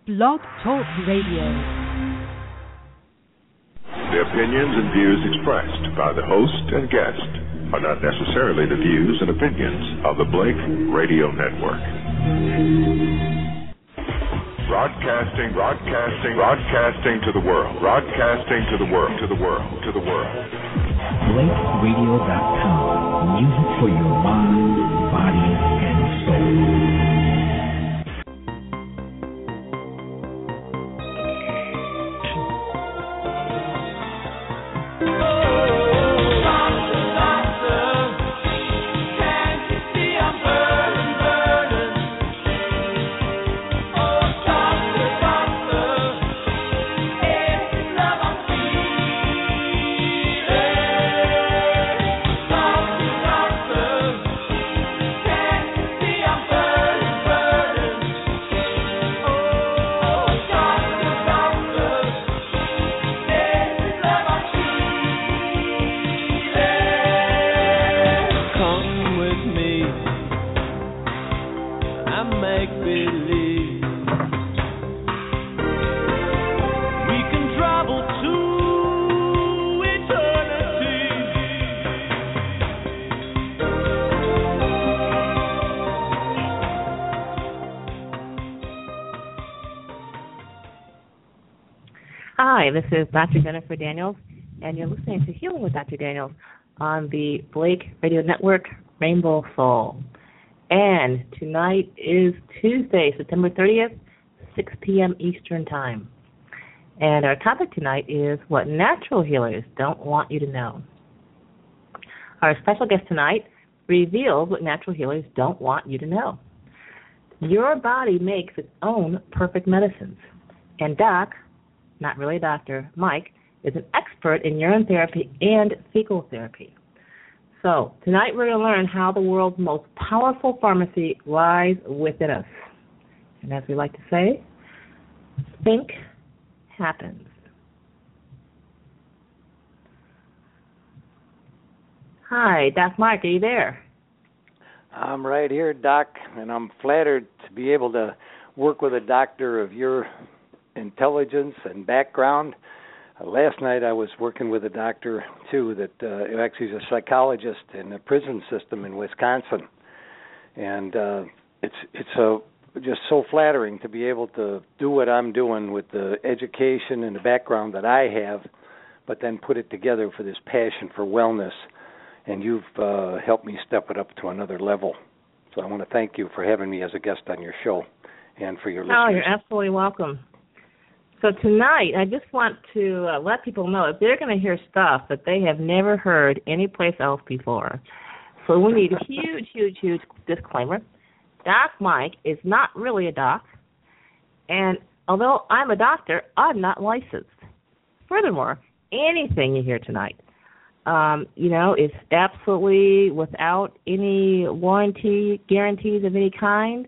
Blog Talk Radio. The opinions and views expressed by the host and guest are not necessarily the views and opinions of the Blake Radio Network. Broadcasting to the world. BlakeRadio.com. Music for your mind, body, and soul. Hi, this is Dr. Jennifer Daniels, and you're listening to Healing with Dr. Daniels on the Blake Radio Network, Rainbow Soul. And tonight is Tuesday, September 30th, 6 p.m. Eastern Time. And our topic tonight is what natural healers don't want you to know. Our special guest tonight reveals what natural healers don't want you to know. Your body makes its own perfect medicines, and Doc, not really a doctor, Mike, is an expert in urine therapy and fecal therapy. So tonight we're going to learn how the world's most powerful pharmacy lies within us. And as we like to say, think happens. Hi, Doc Mike, are you there? I'm right here, Doc, and I'm flattered to be able to work with a doctor of your intelligence and background. Last night I was working with a doctor, too, that actually is a psychologist in the prison system in Wisconsin. And it's just so flattering to be able to do what I'm doing with the education and the background that I have, but then put it together for this passion for wellness. And you've helped me step it up to another level. So I want to thank you for having me as a guest on your show and for your listeners. Oh, you're absolutely welcome. So tonight, I just want to let people know that they're going to hear stuff that they have never heard anyplace else before. So we need a huge disclaimer. Doc Mike is not really a doc, and although I'm a doctor, I'm not licensed. Furthermore, anything you hear tonight, is absolutely without any warranty, guarantees of any kind.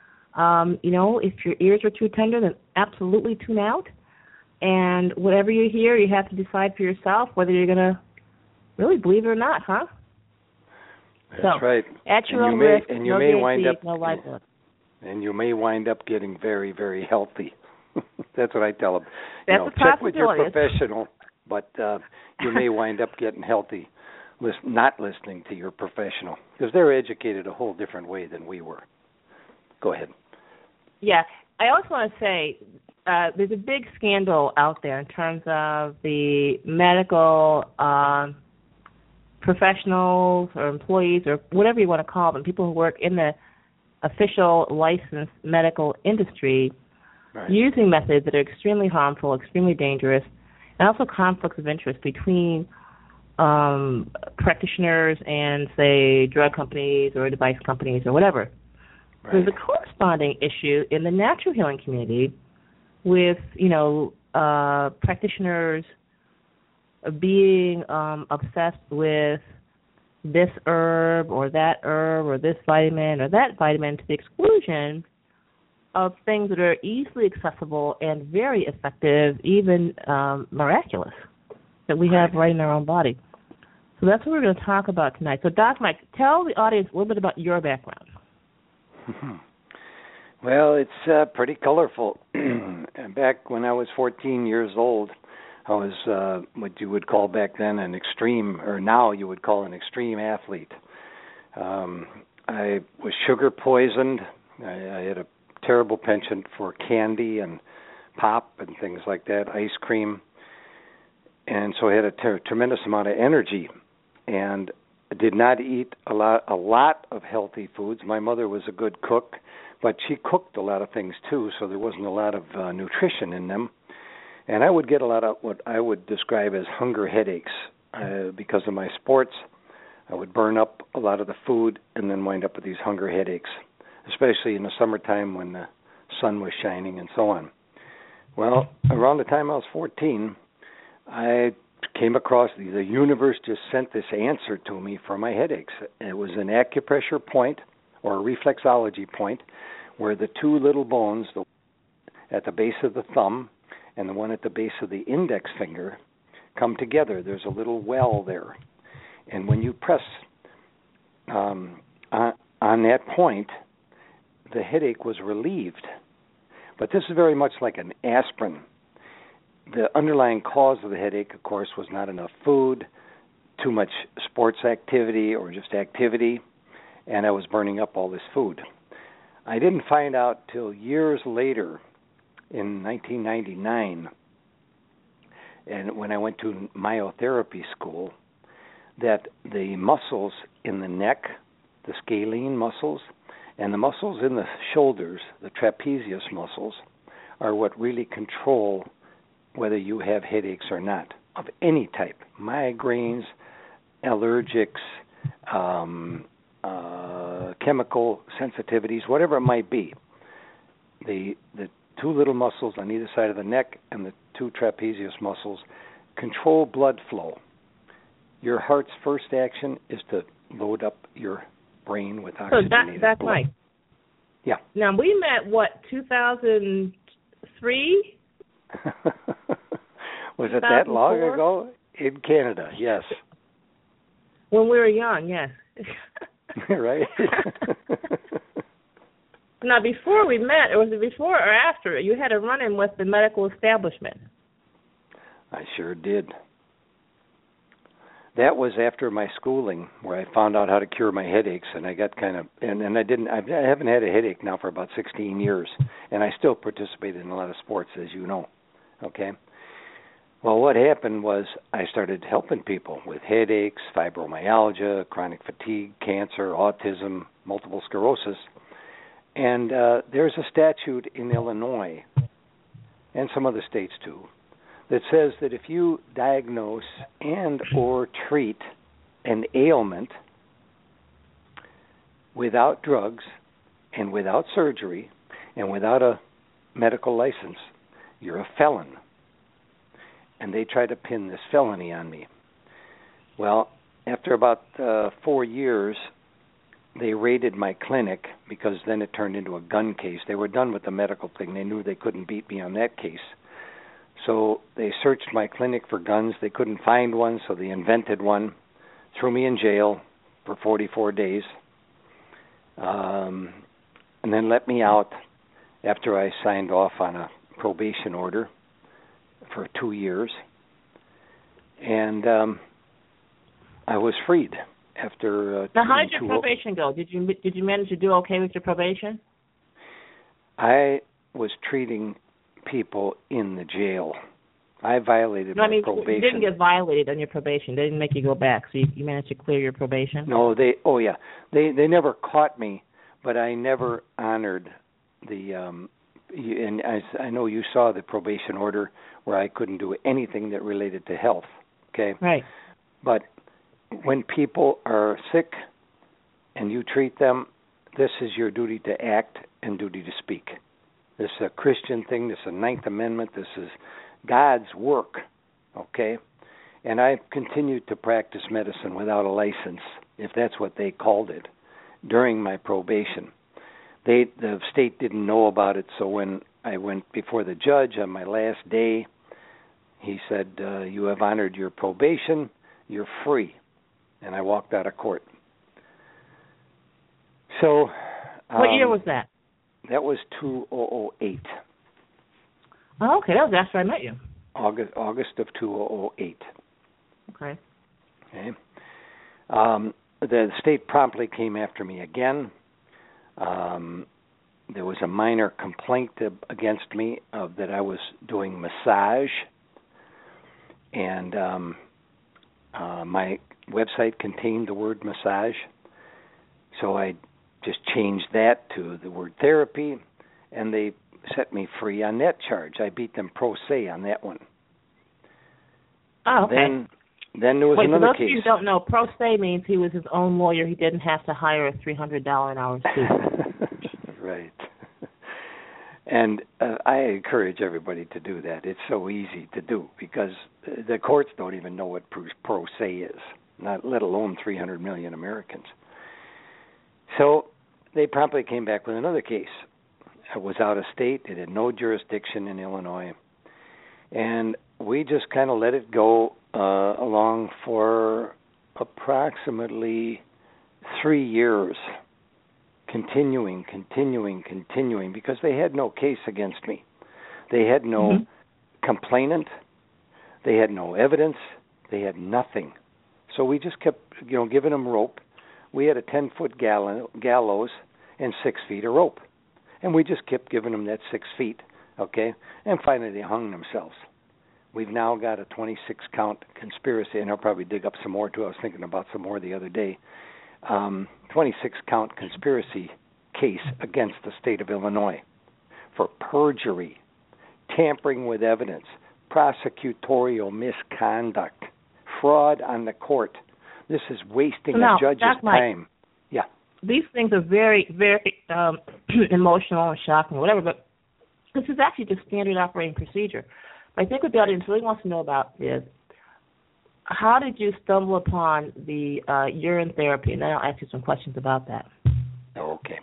If your ears are too tender, then absolutely tune out. And whatever you hear, you have to decide for yourself whether you're going to really believe it or not, huh? That's right. At your own risk, and you no may wind up, no livelihood. And you may wind up getting very, very healthy. That's what I tell them. That's a check with your possibility. professional, but you may wind up getting healthy not listening to your professional, because they're educated a whole different way than we were. Go ahead. Yeah, I also want to say there's a big scandal out there in terms of the medical professionals or employees or whatever you want to call them, people who work in the official licensed medical industry, right, using methods that are extremely harmful, extremely dangerous, and also conflicts of interest between practitioners and, say, drug companies or device companies or whatever. Right. There's a corresponding issue in the natural healing community with, practitioners being obsessed with this herb or this vitamin or that vitamin to the exclusion of things that are easily accessible and very effective, even miraculous, that we have right in our own body. So that's what we're going to talk about tonight. So, Doc Mike, tell the audience a little bit about your background. Well, it's pretty colorful. And back when I was 14 years old, I was what you would call back then an extreme, or now you would call an extreme athlete. I was sugar poisoned. I had a terrible penchant for candy and pop and things like that, ice cream. And so I had a tremendous amount of energy, and I did not eat a lot of healthy foods. My mother was a good cook, but she cooked a lot of things too, so there wasn't a lot of nutrition in them. And I would get a lot of what I would describe as hunger headaches because of my sports. I would burn up a lot of the food and then wind up with these hunger headaches, especially in the summertime when the sun was shining and so on. Well, around the time I was 14, I came across the universe just sent this answer to me for my headaches. It was an acupressure point or a reflexology point where the two little bones, the at the base of the thumb and the one at the base of the index finger, come together. There's a little well there. And when you press on that point, the headache was relieved. But this is very much like an aspirin. The underlying cause of the headache, of course, was not enough food, too much sports activity or just activity, and I was burning up all this food. I didn't find out till years later, in 1999, and when I went to myotherapy school, that the muscles in the neck, the scalene muscles, and the muscles in the shoulders, the trapezius muscles, are what really control whether you have headaches or not, of any type, migraines, allergics, chemical sensitivities, whatever it might be. The two little muscles on either side of the neck and the two trapezius muscles control blood flow. Your heart's first action is to load up your brain with oxygenated that's blood. right. Yeah. Now, we met, 2003? Was it that long ago? In Canada, yes. When we were young, yes. Right? Now, before we met, or was it before or after, you had a run-in with the medical establishment? I sure did. That was after my schooling, where I found out how to cure my headaches, and I got kind of, and I haven't had a headache now for about 16 years, and I still participate in a lot of sports, as you know, okay? Well, what happened was I started helping people with headaches, fibromyalgia, chronic fatigue, cancer, autism, multiple sclerosis, and there's a statute in Illinois, and some other states too, that says that if you diagnose and or treat an ailment without drugs and without surgery and without a medical license, you're a felon. And they tried to pin this felony on me. Well, after about 4 years, they raided my clinic because then it turned into a gun case. They were done with the medical thing. They knew they couldn't beat me on that case. So they searched my clinic for guns. They couldn't find one, so they invented one, threw me in jail for 44 days, and then let me out after I signed off on a probation order for 2 years. And I was freed after Now, how did your probation go? Did you manage to do okay with your probation? I was treating people in the jail. I violated my probation. You didn't get violated on your probation. They didn't make you go back, so you managed to clear your probation? No, they never caught me, but I never honored the, and I know you saw the probation order where I couldn't do anything that related to health, okay? Right. But when people are sick and you treat them, this is your duty to act and duty to speak. This is a Christian thing. This is a Ninth Amendment. This is God's work, okay? And I continued to practice medicine without a license, if that's what they called it, during my probation. The state didn't know about it, so when I went before the judge on my last day, he said, you have honored your probation, you're free. And I walked out of court. So... what year was that? That was 2008. Oh, okay, that was after I met you. August of 2008. Okay. Okay. The state promptly came after me again. There was a minor complaint against me that I was doing massage, and my website contained the word massage, so I just changed that to the word therapy, and they set me free on that charge. I beat them pro se on that one. Oh, okay. Then there was another case. For those of you who don't know, pro se means he was his own lawyer. He didn't have to hire a $300 an hour student. Right. And I encourage everybody to do that. It's so easy to do because the courts don't even know what pro se is, not let alone 300 million Americans. So they promptly came back with another case. It was out of state. It had no jurisdiction in Illinois. And we just kind of let it go along for approximately 3 years, continuing, because they had no case against me. They had no complainant. They had no evidence. They had nothing. So we just kept, giving them rope. We had a 10-foot gallows and 6 feet of rope. And we just kept giving them that 6 feet, okay? And finally they hung themselves. We've now got a 26-count conspiracy, and I'll probably dig up some more, too. I was thinking about some more the other day. 26-count conspiracy case against the state of Illinois for perjury, tampering with evidence, prosecutorial misconduct, fraud on the court. This is wasting a judge's time. Yeah. These things are very, very emotional and shocking, whatever, but this is actually just standard operating procedure. I think what the audience really wants to know about is how did you stumble upon the urine therapy? And then I'll ask you some questions about that. Okay.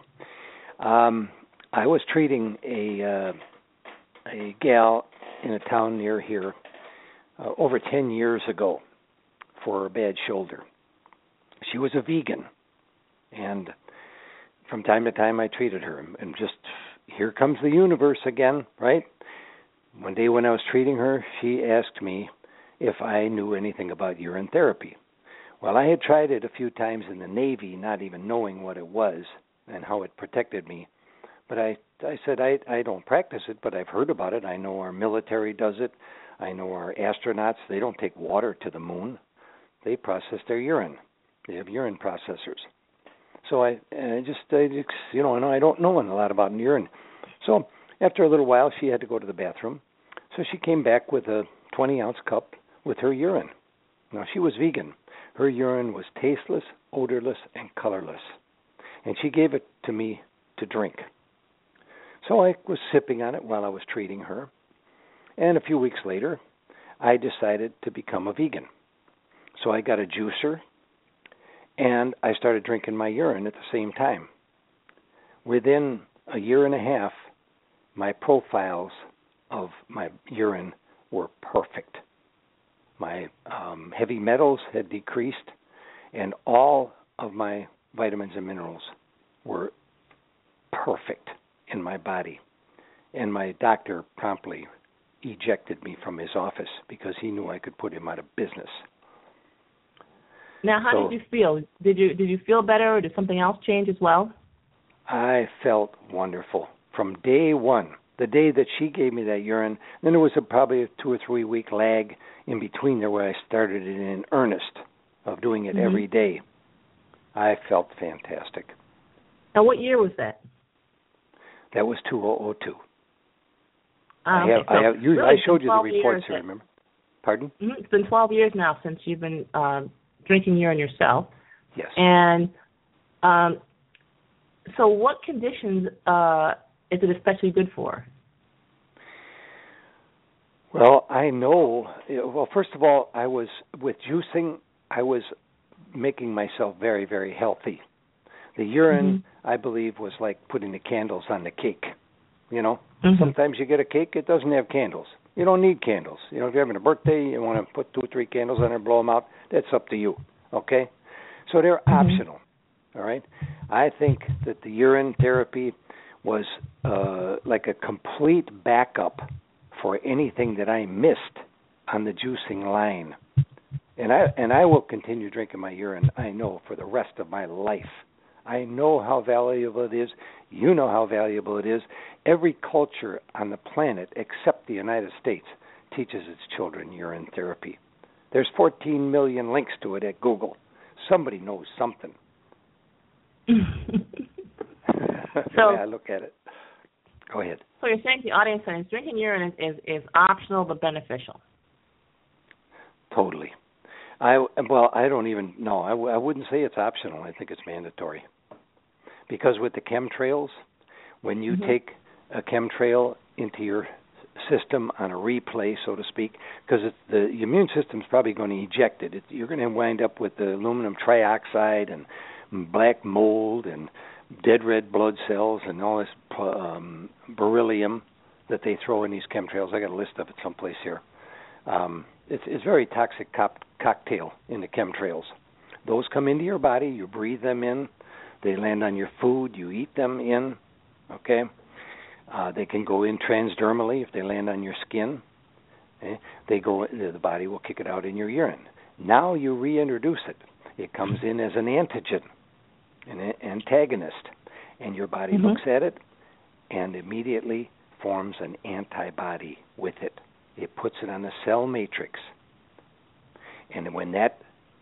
I was treating a gal in a town near here over 10 years ago for a bad shoulder. She was a vegan, and from time to time I treated her, and just here comes the universe again, right? One day when I was treating her, she asked me if I knew anything about urine therapy. Well, I had tried it a few times in the Navy, not even knowing what it was and how it protected me. But I said, I don't practice it, but I've heard about it. I know our military does it. I know our astronauts, they don't take water to the moon. They process their urine. They have urine processors. So I don't know a lot about urine. So after a little while, she had to go to the bathroom. So she came back with a 20-ounce cup with her urine. Now, she was vegan. Her urine was tasteless, odorless, and colorless. And she gave it to me to drink. So I was sipping on it while I was treating her. And a few weeks later, I decided to become a vegan. So I got a juicer, and I started drinking my urine at the same time. Within a year and a half, my profiles of my urine were perfect. My heavy metals had decreased, and all of my vitamins and minerals were perfect in my body. And my doctor promptly ejected me from his office because he knew I could put him out of business. Now, how did you feel? Did you feel better, or did something else change as well? I felt wonderful from day one. The day that she gave me that urine, then there was probably a 2 or 3 week lag in between there where I started it in earnest of doing it every day. I felt fantastic. Now, what year was that? That was 2002. Okay. I showed you the reports here, remember? Pardon? It's been 12 years now since you've been drinking urine yourself. Yes. And so what conditions is it especially good for? Well, I know. Well, first of all, with juicing, I was making myself very, very healthy. The urine, I believe, was like putting the candles on the cake. Sometimes you get a cake, it doesn't have candles. You don't need candles. If you're having a birthday, you want to put 2 or 3 candles on it and blow them out, that's up to you, okay? So they're optional, all right? I think that the urine therapy was like a complete backup for anything that I missed on the juicing line. And I will continue drinking my urine, I know, for the rest of my life. I know how valuable it is. You know how valuable it is. Every culture on the planet, except the United States, teaches its children urine therapy. There's 14 million links to it at Google. Somebody knows something. The way I look at it. Go ahead. So you're saying to the audience that drinking urine is optional but beneficial? Totally. I don't even know. I wouldn't say it's optional. I think it's mandatory. Because with the chemtrails, when you take a chemtrail into your system on a replay, so to speak, because the immune system's probably going to eject it. You're going to wind up with the aluminum trioxide and black mold and dead red blood cells and all this beryllium that they throw in these chemtrails. I got a list of it someplace here. It's very toxic cocktail in the chemtrails. Those come into your body, you breathe them in, they land on your food, you eat them in, okay? They can go in transdermally if they land on your skin. Okay? The body will kick it out in your urine. Now you reintroduce it. It comes in as an antigen, an antagonist, and your body looks at it and immediately forms an antibody with it. It puts it on the cell matrix. And when that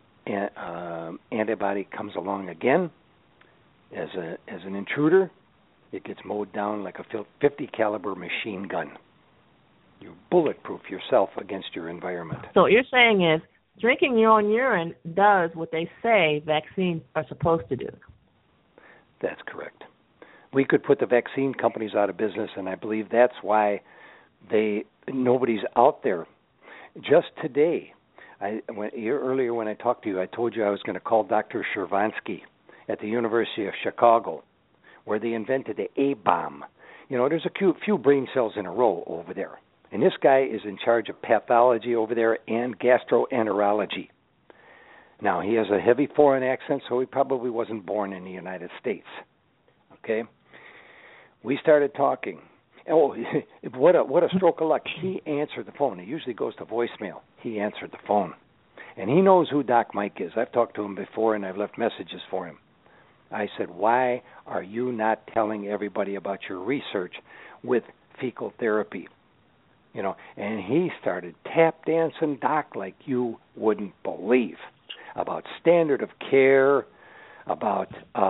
antibody comes along again as an intruder, it gets mowed down like a 50 caliber machine gun. You bulletproof yourself against your environment. So what you're saying is drinking your own urine does what they say vaccines are supposed to do. That's correct. We could put the vaccine companies out of business, and I believe that's why nobody's out there. Just today, earlier when I talked to you, I told you I was going to call Dr. Shervansky at the University of Chicago, where they invented the A-bomb. You know, there's a few brain cells in a row over there. And this guy is in charge of pathology over there and gastroenterology. Now, he has a heavy foreign accent, so he probably wasn't born in the United States. Okay? We started talking. Oh, what a stroke of luck. He answered the phone. It usually goes to voicemail. He answered the phone. And he knows who Doc Mike is. I've talked to him before, and I've left messages for him. I said, why are you not telling everybody about your research with fecal therapy? You know, and he started tap dancing, Doc, like you wouldn't believe, about standard of care, about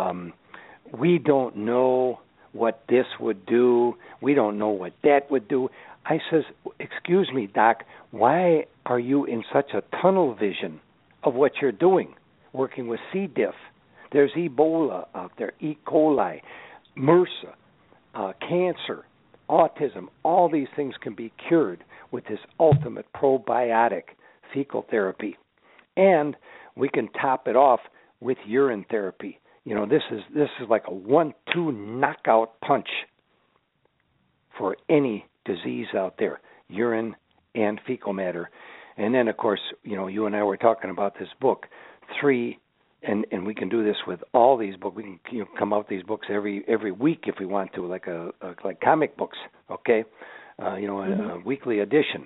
we don't know what this would do, we don't know what that would do. I says, excuse me, Doc, why are you in such a tunnel vision of what you're doing, working with C. diff? There's Ebola out there, E. coli, MRSA, cancer, autism. All these things can be cured with this ultimate probiotic fecal therapy. And we can top it off with urine therapy. You know, this is like a 1-2 knockout punch for any disease out there, urine and fecal matter. And then, of course, you know, you and I were talking about this book, 3, and we can do this with all these books. We can come out with these books every week if we want to, like comic books, okay? A weekly edition.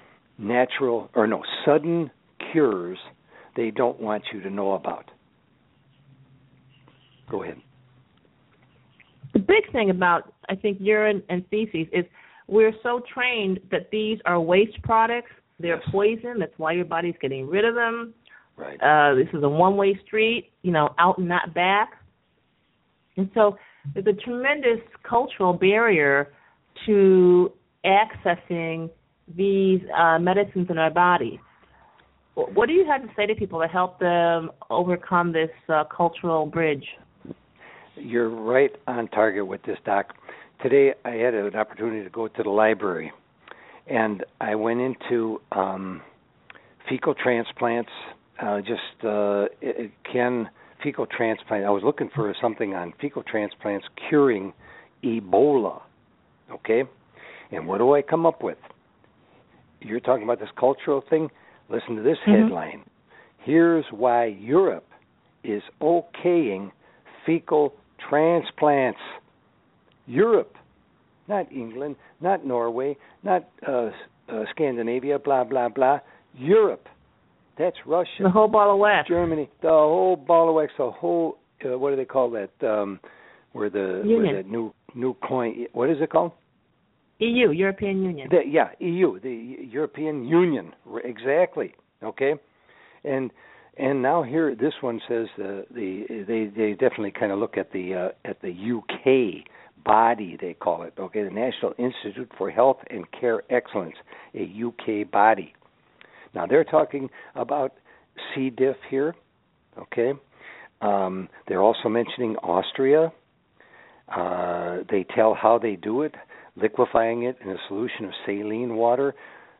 Sudden cures they don't want you to know about. Go ahead. The big thing about, I think, urine and feces is we're so trained that these are waste products. They're poison. That's why your body's getting rid of them. Right. This is a one-way street, out and not back. And so there's a tremendous cultural barrier to accessing these medicines in our body. What do you have to say to people to help them overcome this cultural bridge? You're right on target with this, Doc. Today I had an opportunity to go to the library, and I went into fecal transplants. Fecal transplant. I was looking for something on fecal transplants curing Ebola. Okay? And what do I come up with? You're talking about this cultural thing? Listen to this headline. Here's why Europe is okaying fecal transplants. Europe. not England, not Norway, not Scandinavia, blah, blah, blah. Europe. That's Russia. The whole ball of wax. Germany. The whole ball of wax. The whole, what do they call that? Where the new coin, what is it called? EU, European Union. EU, the European Union. Exactly. Okay? And now here, this one says they definitely kind of look at the UK body, they call it, okay, the National Institute for Health and Care Excellence, a UK body. Now they're talking about C. diff here, okay. They're also mentioning Austria. They tell how they do it, liquefying it in a solution of saline water,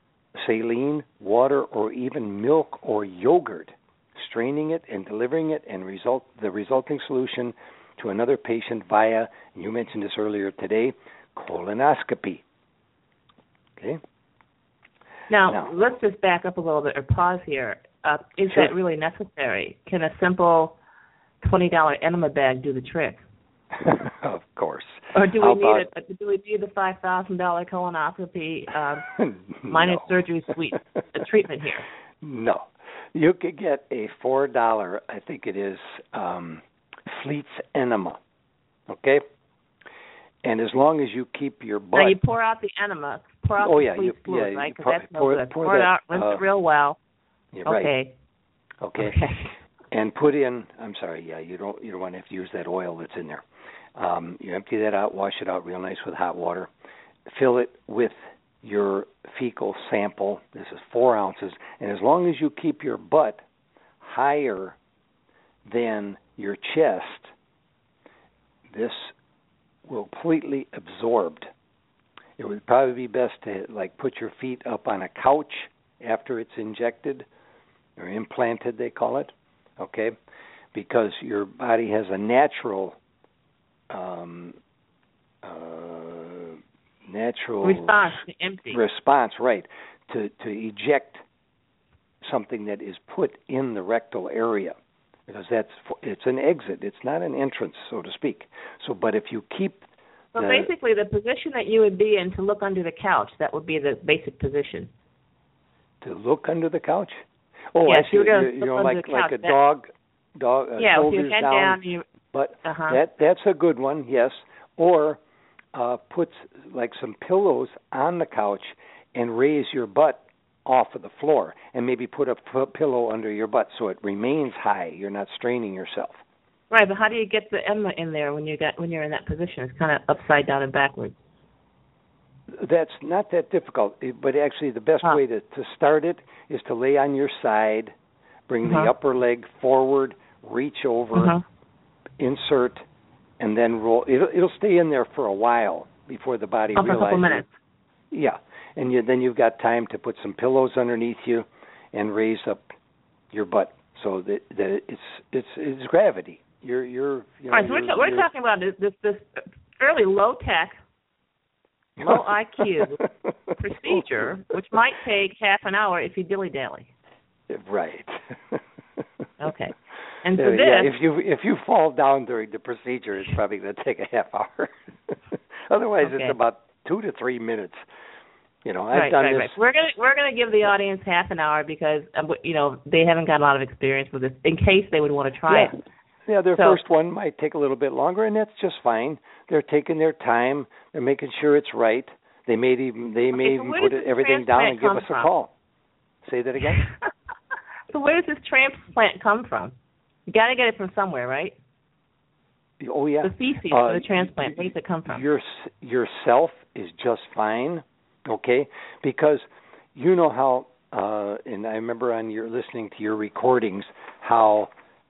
or even milk or yogurt, straining it and delivering it and the resulting solution to another patient via, and you mentioned this earlier today, colonoscopy. Okay? Now, let's just back up a little bit or pause here. Is Sure. that really necessary? Can a simple $20 enema bag do the trick? Of course. Or do we need the $5,000 colonoscopy minus surgery suite treatment here? No. You could get a $4, I think it is, Fleet's enema. Okay? And as long as you keep your butt... Now you pour out the enema, the Fleet's fluid, right? Because that's no good. Pour it out, rinse it real well. Yeah, okay. Right. Okay. And put in, I'm sorry, you don't want to have to use that oil that's in there. You empty that out, wash it out real nice with hot water. Fill it with your fecal sample. This is 4 ounces. And as long as you keep your butt higher than your chest, this will completely absorbed. It would probably be best to put your feet up on a couch after it's injected or implanted, they call it, okay? Because your body has a natural response to empty. Response, right, to eject something that is put in the rectal area, because it's an exit. It's not an entrance, so to speak. So, but if you keep basically the position that you would be in to look under the couch, that would be the basic position. To look under the couch? Oh, yes, I see. You're like a dog. Yeah, with your head down. But that's a good one, yes. Or put some pillows on the couch and raise your butt off of the floor, and maybe put a pillow under your butt so it remains high. You're not straining yourself. Right, but how do you get the enema in there when you're in that position? It's kind of upside down and backwards. That's not that difficult, but actually the best way to start it is to lay on your side, bring the upper leg forward, reach over, insert, and then roll. It'll stay in there for a while before the body realizes. A couple minutes. Yeah, and then you've got time to put some pillows underneath you and raise up your butt so that it's gravity. All right, so we're talking about this fairly low tech, low IQ procedure, which might take half an hour if you dilly dally. Right. Okay. And for if you fall down during the procedure, it's probably going to take a half hour. Otherwise, it's about 2 to 3 minutes. I've done this. Right. We're gonna give the audience half an hour because they haven't got a lot of experience with this. In case they would want to try it. Yeah, their first one might take a little bit longer, and that's just fine. They're taking their time. They're making sure it's right. They may even put everything down and give us a call. Say that again. So where does this transplant come from? You got to get it from somewhere, right? Oh yeah. The feces for the transplant. Where does it come from? Yourself is just fine, okay? Because you know how, and I remember listening to your recordings how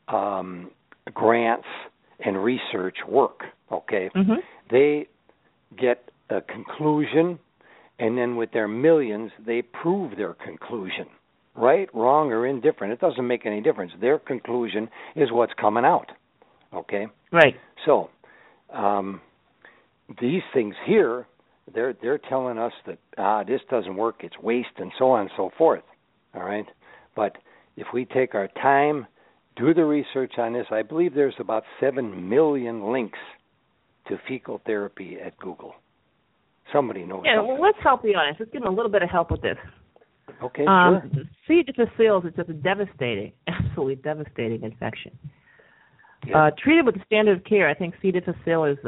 grants and research work, okay? Mm-hmm. They get a conclusion, and then with their millions, they prove their conclusion. Right, wrong, or indifferent, it doesn't make any difference. Their conclusion is what's coming out, okay? Right. So, these things here, they're telling us that this doesn't work, it's waste, and so on and so forth, all right? But if we take our time, do the research on this, I believe there's about 7 million links to fecal therapy at Google. Somebody knows. Yeah, something. well, let's help the audience. Let's give them a little bit of help with this. Okay, sure. C. difficile is just a devastating, absolutely devastating infection. Yeah. Treated with the standard of care, I think C. difficile is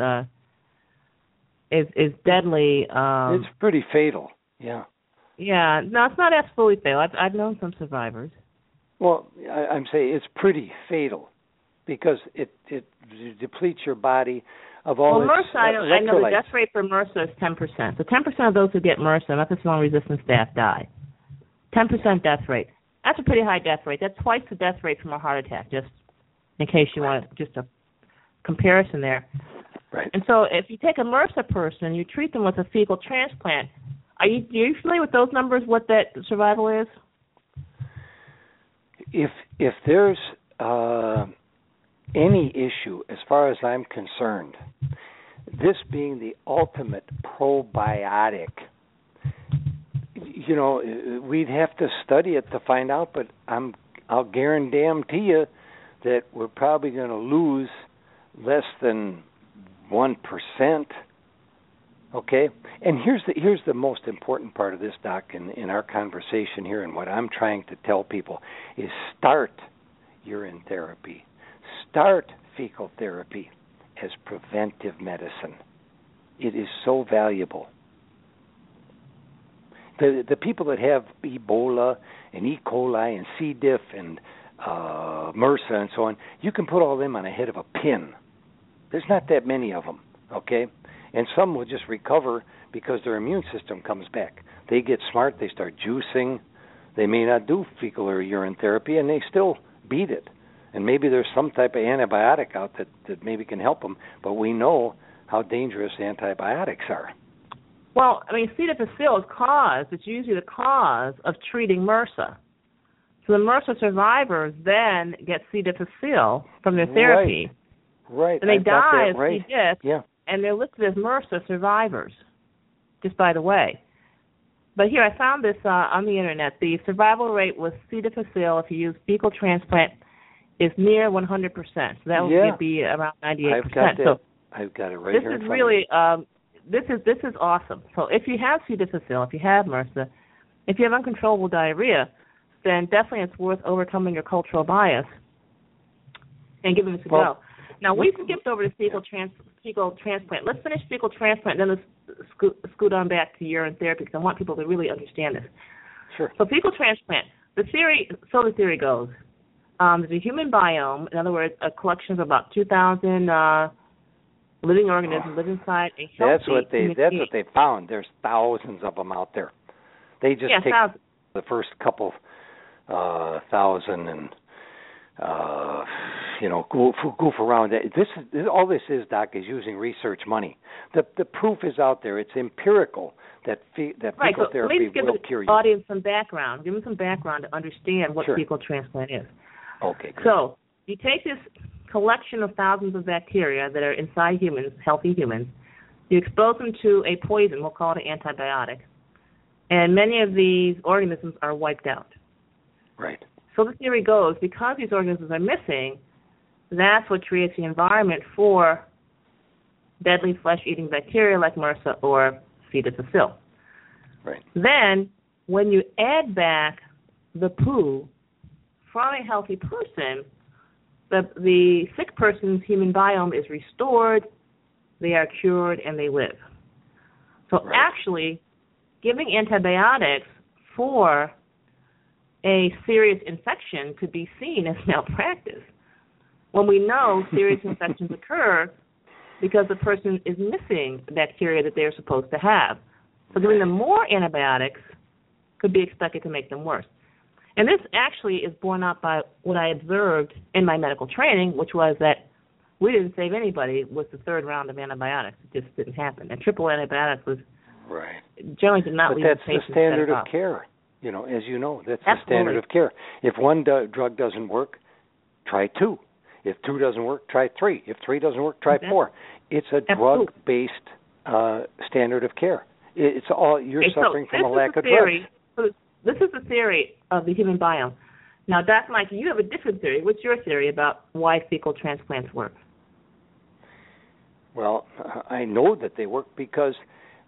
deadly. It's pretty fatal. Yeah. Yeah. No, it's not absolutely fatal. I've known some survivors. Well, I'm saying it's pretty fatal because it depletes your body of all its MRSA, I know the death rate for MRSA is 10%. So 10% of those who get MRSA, methicillin-resistant staph, die. 10% death rate. That's a pretty high death rate. That's twice the death rate from a heart attack, just in case you want just a comparison there. Right. And so if you take a MRSA person, you treat them with a fecal transplant, are you familiar with those numbers, what that survival is? If there's any issue, as far as I'm concerned, this being the ultimate probiotic, we'd have to study it to find out, but I'll guarantee you that we're probably going to lose less than 1%. Okay? And here's the most important part of this, Doc, in our conversation here, and what I'm trying to tell people is start urine therapy. Start fecal therapy as preventive medicine. It is so valuable. The people that have Ebola and E. coli and C. diff and MRSA and so on, you can put all them on a head of a pin. There's not that many of them, okay? And some will just recover because their immune system comes back. They get smart, they start juicing. They may not do fecal or urine therapy, and they still beat it. And maybe there's some type of antibiotic out that maybe can help them, but we know how dangerous antibiotics are. Well, I mean, C. difficile it's usually the cause of treating MRSA. So the MRSA survivors then get C. difficile from their therapy. Right. And they die of right. C. diff, yeah. And they're listed as MRSA survivors, just by the way. But here, I found this on the Internet. The survival rate with C. difficile, if you use fecal transplant, is near 100%. So that would be around 98%. I've got it right this here. This is really, this is awesome. So if you have C. difficile, if you have MRSA, if you have uncontrollable diarrhea, then definitely it's worth overcoming your cultural bias and giving this a go. Now, we skipped over to fecal transplant. Let's finish fecal transplant, then let's scoot on back to urine therapy because I want people to really understand this. Sure. So fecal transplant, the theory goes, there's a human biome, in other words, a collection of about 2,000 living organisms live inside a healthy That's what they found. There's thousands of them out there. They just take the first couple thousand and goof around. All this is, Doc, is using research money. The proof is out there. It's empirical that fecal therapy will cure you. Give the audience some background. Give them some background to understand what fecal transplant is. Okay, great. So you take this collection of thousands of bacteria that are inside humans, healthy humans, you expose them to a poison, we'll call it an antibiotic, and many of these organisms are wiped out. Right. So the theory goes, because these organisms are missing, that's what creates the environment for deadly flesh-eating bacteria like MRSA or C. difficile. Right. Then, when you add back the poo from a healthy person, the sick person's human biome is restored, they are cured, and they live. So actually, giving antibiotics for a serious infection could be seen as malpractice, when we know serious infections occur because the person is missing bacteria that they're supposed to have. So giving them more antibiotics could be expected to make them worse. And this actually is borne out by what I observed in my medical training, which was that we didn't save anybody with the third round of antibiotics. It just didn't happen. And triple antibiotics was generally did not leave the patient. But that's the standard of care. As you know, that's the standard of care. If one drug doesn't work, try 2. If 2 doesn't work, try 3. If 3 doesn't work, try 4. It's a drug-based standard of care. It's all you're suffering from a lack of drugs. So this is the theory of the human biome. Now, Dr. Mike, you have a different theory. What's your theory about why fecal transplants work? Well, I know that they work because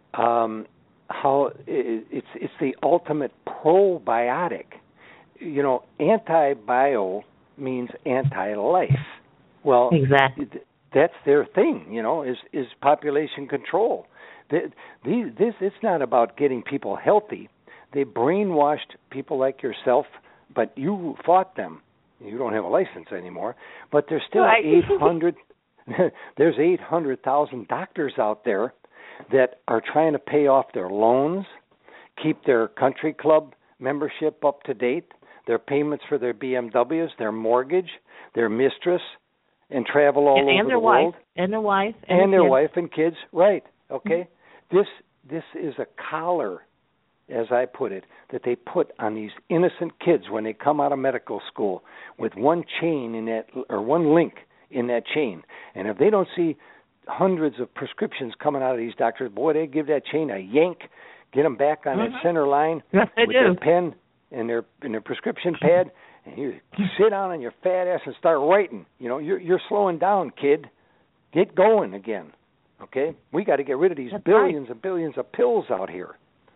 how it's the ultimate probiotic. You know, antibio means anti-life. Well, exactly. That's their thing, you know, is population control. This it's not about getting people healthy. They brainwashed people like yourself, but you fought them. You don't have a license anymore, but there's still 800. There's 800,000 doctors out there that are trying to pay off their loans, keep their country club membership up to date, their payments for their BMWs, their mortgage, their mistress, and travel all over the world. And their wife. And their wife and kids. Right. Okay. Mm-hmm. This is a collar, as I put it, that they put on these innocent kids when they come out of medical school with one chain in that, or one link in that chain. And if they don't see hundreds of prescriptions coming out of these doctors, boy, they give that chain a yank, get them back on that center line with their pen and their prescription pad, and you sit down on your fat ass and start writing. You know, you're slowing down, kid. Get going again. Okay? We got to get rid of these billions and billions of pills out here.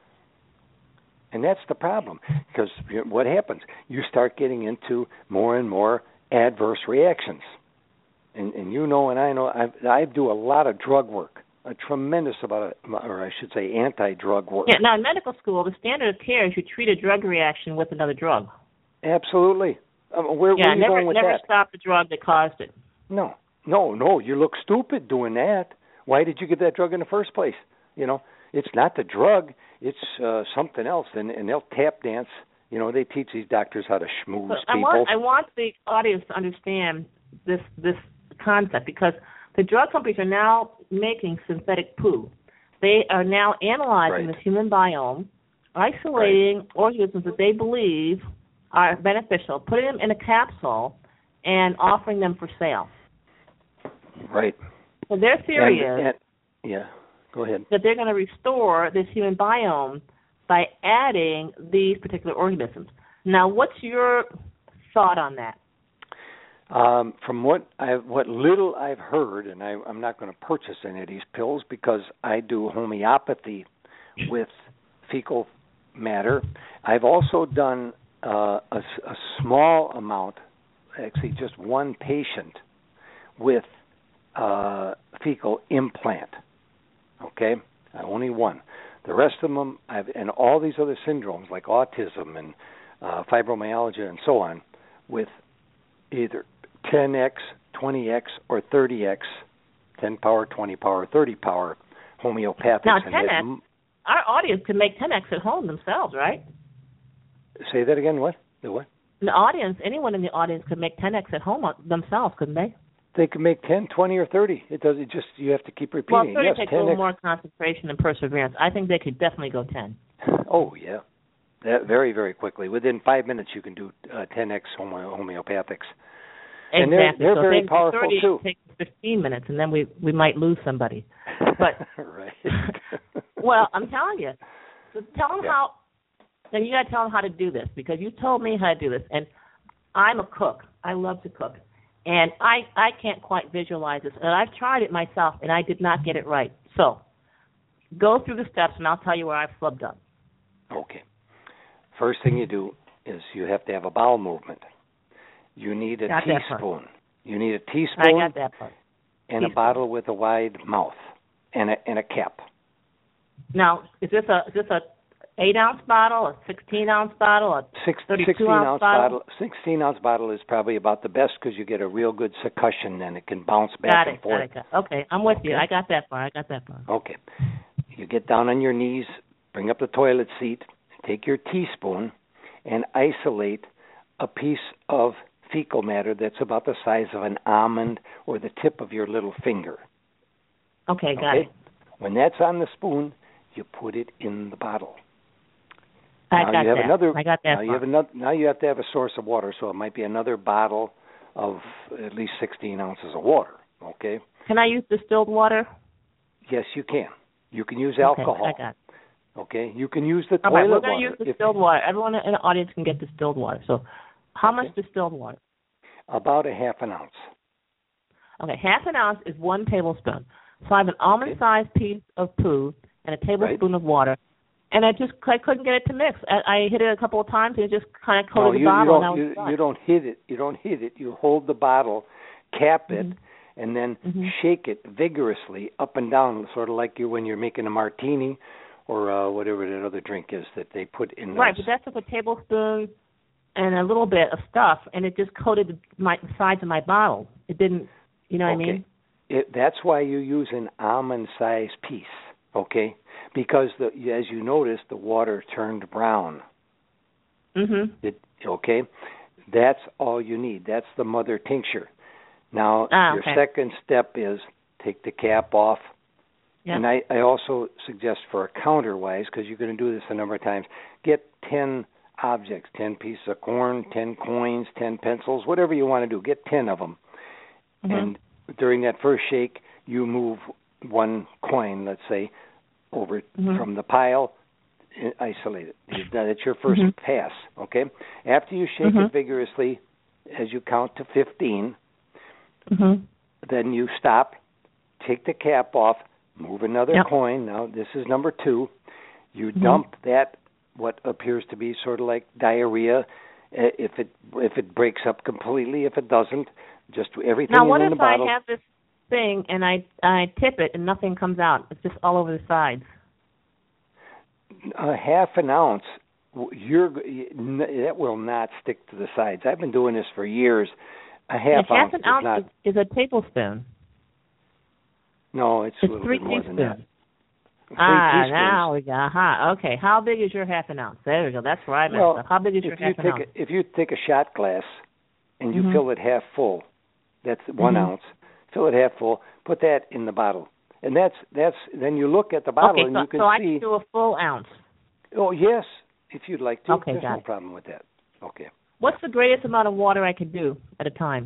And that's the problem, because what happens? You start getting into more and more adverse reactions. And you know, and I know, I do a lot of drug work, a tremendous amount, or I should say anti-drug work. Yeah, now in medical school, the standard of care is you treat a drug reaction with another drug. Absolutely. Where are you going with that? Never stop the drug that caused it. No. You look stupid doing that. Why did you get that drug in the first place? You know, it's not the drug. It's something else. And they'll tap dance. You know, they teach these doctors how to schmooze people. I want the audience to understand this concept, because the drug companies are now making synthetic poo. They are now analyzing the human biome, isolating organisms that they believe are beneficial, putting them in a capsule, and offering them for sale. Right. So their theory is go ahead. that they're going to restore this human biome by adding these particular organisms. Now, what's your thought on that? From what little I've heard, and I'm not going to purchase any of these pills because I do homeopathy with fecal matter. I've also done a small amount, actually just one patient, with fecal implant. Okay, only one. The rest of them, and all these other syndromes like autism and fibromyalgia and so on, with either 10x, 20x, or 30x, 10 power, 20 power, 30 power homeopathics. Now, 10x, our audience can make 10x at home themselves, right? Say that again, what? The what? The audience, anyone in the audience could make 10x at home themselves, couldn't they? They can make 10, 20, or 30. You have to keep repeating. Well, 30 yes, takes 10x. a little more concentration and perseverance. I think they could definitely go 10. Oh, yeah. That very, very quickly. Within 5 minutes, you can do 10x homeopathics. Exactly. And they're so very powerful, 30 too. Takes 15 minutes, and then we might lose somebody. But right. Well, I'm telling you. So tell them how. Then you got to tell them how to do this, because you told me how to do this, and I'm a cook. I love to cook, and I can't quite visualize this, and I've tried it myself, and I did not get it right. So go through the steps, and I'll tell you where I've flubbed up. Okay. First thing you do is you have to have a bowel movement. You need a teaspoon. You need a teaspoon. I got that part. And a bottle with a wide mouth and a cap. Now, is this a 8-ounce bottle, a 16-ounce bottle, a 32-ounce bottle? 16-ounce bottle is probably about the best because you get a real good succussion and it can bounce back and forth. Got it. Okay, I'm with you. I got that far. Okay. You get down on your knees, bring up the toilet seat, take your teaspoon, and isolate a piece of fecal matter that's about the size of an almond or the tip of your little finger. Okay, got it. When that's on the spoon, you put it in the bottle. I got that. Now you have to have a source of water, so it might be another bottle of at least 16 ounces of water. Okay. Can I use distilled water? Yes, you can. You can use alcohol. Okay, I got it. Okay, you can use the toilet water. We're going to use distilled water. Everyone in the audience can get distilled water. So how much distilled water? About a half an ounce. Okay, half an ounce is 1 tablespoon. So I have an almond-sized piece of poo and a tablespoon of water. And I couldn't get it to mix. I hit it a couple of times, and it just kind of coated the bottle. You don't hit it. You don't hit it. You hold the bottle, cap it, and then shake it vigorously up and down, sort of like when you're making a martini or whatever that other drink is that they put in. Right, but that's like a tablespoon and a little bit of stuff, and it just coated the sides of my bottle. It didn't, you know what I mean? That's why you use an almond-sized piece, okay? Because, as you noticed, the water turned brown. Okay? That's all you need. That's the mother tincture. Now, your second step is take the cap off. Yeah. And I also suggest for a counter-wise, because you're going to do this a number of times, get 10 objects, 10 pieces of corn, 10 coins, 10 pencils, whatever you want to do. Get 10 of them. And during that first shake, you move one coin, let's say, over from the pile, isolate it. That's your first pass, okay? After you shake it vigorously, as you count to 15, then you stop, take the cap off, move another coin. Now, this is number 2. You dump that, what appears to be sort of like diarrhea, if it breaks up completely. If it doesn't, just everything in the bottle. Now, what if I have this thing and I tip it and nothing comes out? It's just all over the sides. A half an ounce, that will not stick to the sides. I've been doing this for years. A half ounce is a tablespoon. No, it's a little bit more than that. 3 teaspoons. Now we got, okay. How big is your half an ounce? There we go. That's where I messed up. How big is your half an ounce? If you take a shot glass and you fill it half full, that's 1 ounce. Fill it half full. Put that in the bottle, and that's. Then you look at the bottle and you can see. So I can do a full ounce. Oh yes, if you'd like to. Okay, there's no problem with that. Okay. What's the greatest amount of water I can do at a time?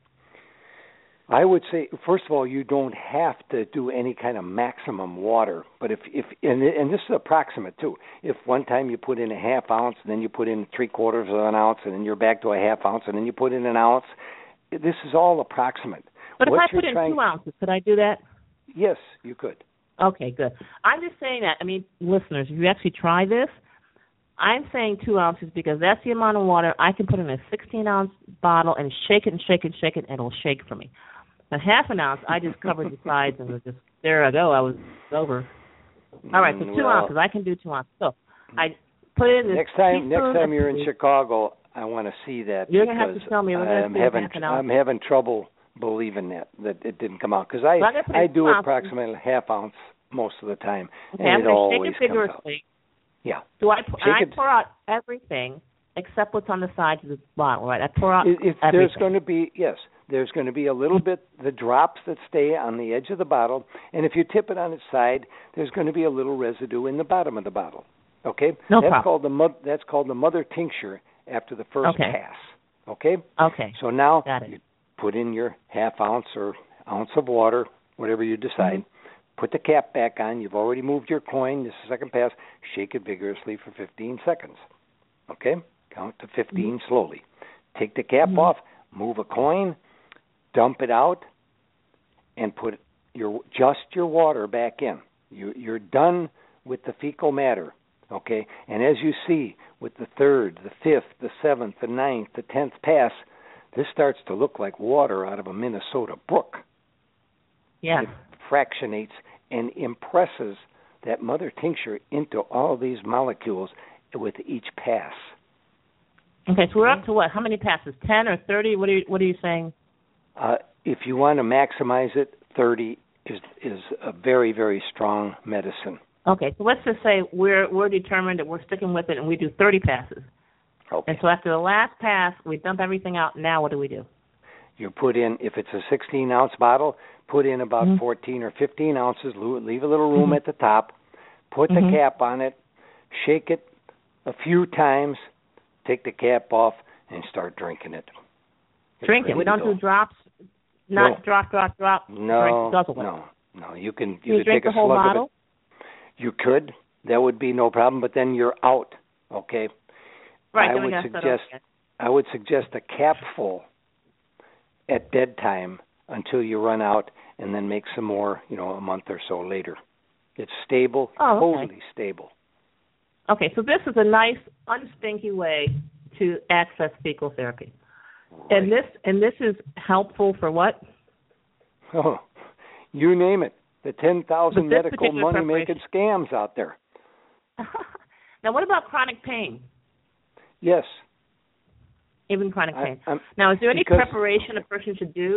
I would say, first of all, you don't have to do any kind of maximum water. But if and this is approximate too. If one time you put in a half ounce, and then you put in 3/4 of an ounce, and then you're back to a half ounce, and then you put in an ounce, this is all approximate. But if I put in 2 ounces, could I do that? Yes, you could. Okay, good. I'm just saying that. I mean, listeners, if you actually try this, I'm saying 2 ounces because that's the amount of water I can put in a 16-ounce bottle and shake it and shake it and shake it, and it'll shake for me. A half an ounce, I just covered the sides and was just, there I go, I was over. All right, so 2 ounces, I can do 2 ounces. So I put it in this next time you're in Chicago, I want to see that. You're going to have to tell me. I'm having trouble believing that it didn't come out. Because I do approximately half ounce most of the time, okay, and it always shake it vigorously. comes out. Yeah. Do I pour out everything except what's on the sides of the bottle, right? I pour out everything. There's going to be, yes. There's going to be a little bit, the drops that stay on the edge of the bottle, and if you tip it on its side, there's going to be a little residue in the bottom of the bottle. Okay? That's called the mother tincture after the first pass. Okay? Okay. So now you put in your half ounce or ounce of water, whatever you decide. Put the cap back on. You've already moved your coin. This is the second pass. Shake it vigorously for 15 seconds. Okay? Count to 15 slowly. Take the cap off. Move a coin. Dump it out, and put your water back in. You're done with the fecal matter, okay? And as you see, with the 3rd, the 5th, the 7th, the 9th, the 10th pass, this starts to look like water out of a Minnesota brook. Yeah. It fractionates and impresses that mother tincture into all these molecules with each pass. Okay, so we're up to what? How many passes? 10 or 30? What are you saying? If you want to maximize it, 30 is a very, very strong medicine. Okay, so let's just say we're determined that we're sticking with it, and we do 30 passes. Okay. And so after the last pass, we dump everything out. Now what do we do? You put in, if it's a 16-ounce bottle, put in about 14 or 15 ounces. Leave a little room at the top. Put the cap on it. Shake it a few times. Take the cap off and start drinking it. Drink it. We don't do drops. Not drop. No, drink, no. You can drink take the a whole slug bottle? of it. You could. That would be no problem. But then you're out. Okay. Right. I would suggest a cap full at bedtime until you run out, and then make some more. A month or so later. It's stable, totally stable. Okay, so this is a nice, unstinky way to access fecal therapy. Right. And this is helpful for what? Oh, you name it. The 10,000 medical money-making scams out there. Now, what about chronic pain? Yes. Even chronic pain. Now, is there any preparation a person should do?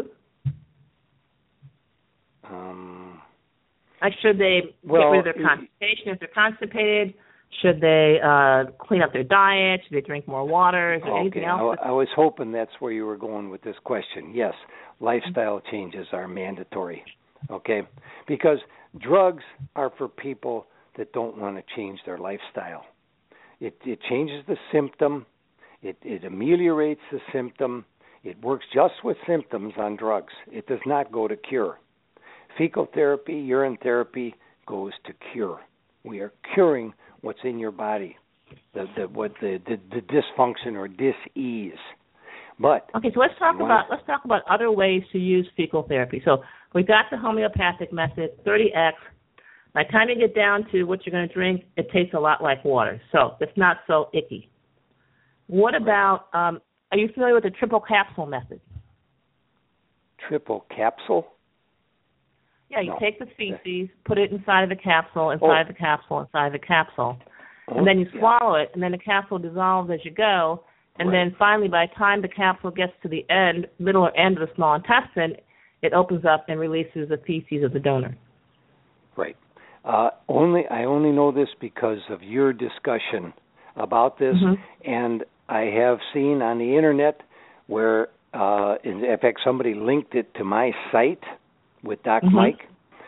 Like, should they get rid of their constipation if they're constipated? Should they clean up their diet? Should they drink more water? Is there anything else? I was hoping that's where you were going with this question. Yes, lifestyle changes are mandatory, okay? Because drugs are for people that don't want to change their lifestyle. It changes the symptom. It ameliorates the symptom. It works just with symptoms on drugs. It does not go to cure. Fecal therapy, urine therapy goes to cure. We are curing what's in your body, the dysfunction or dis-ease. But okay, so let's talk about other ways to use fecal therapy. So we've got the homeopathic method, 30X. By the time you get down to what you're going to drink, it tastes a lot like water, so it's not so icky. What about, are you familiar with the triple capsule method? Triple capsule? Yeah, you take the feces, put it inside of the capsule, and then you swallow it, and then the capsule dissolves as you go, and then finally, by the time the capsule gets to the middle or end of the small intestine, it opens up and releases the feces of the donor. Right. I only know this because of your discussion about this, and I have seen on the internet where, in fact, somebody linked it to my site with Doc Mike,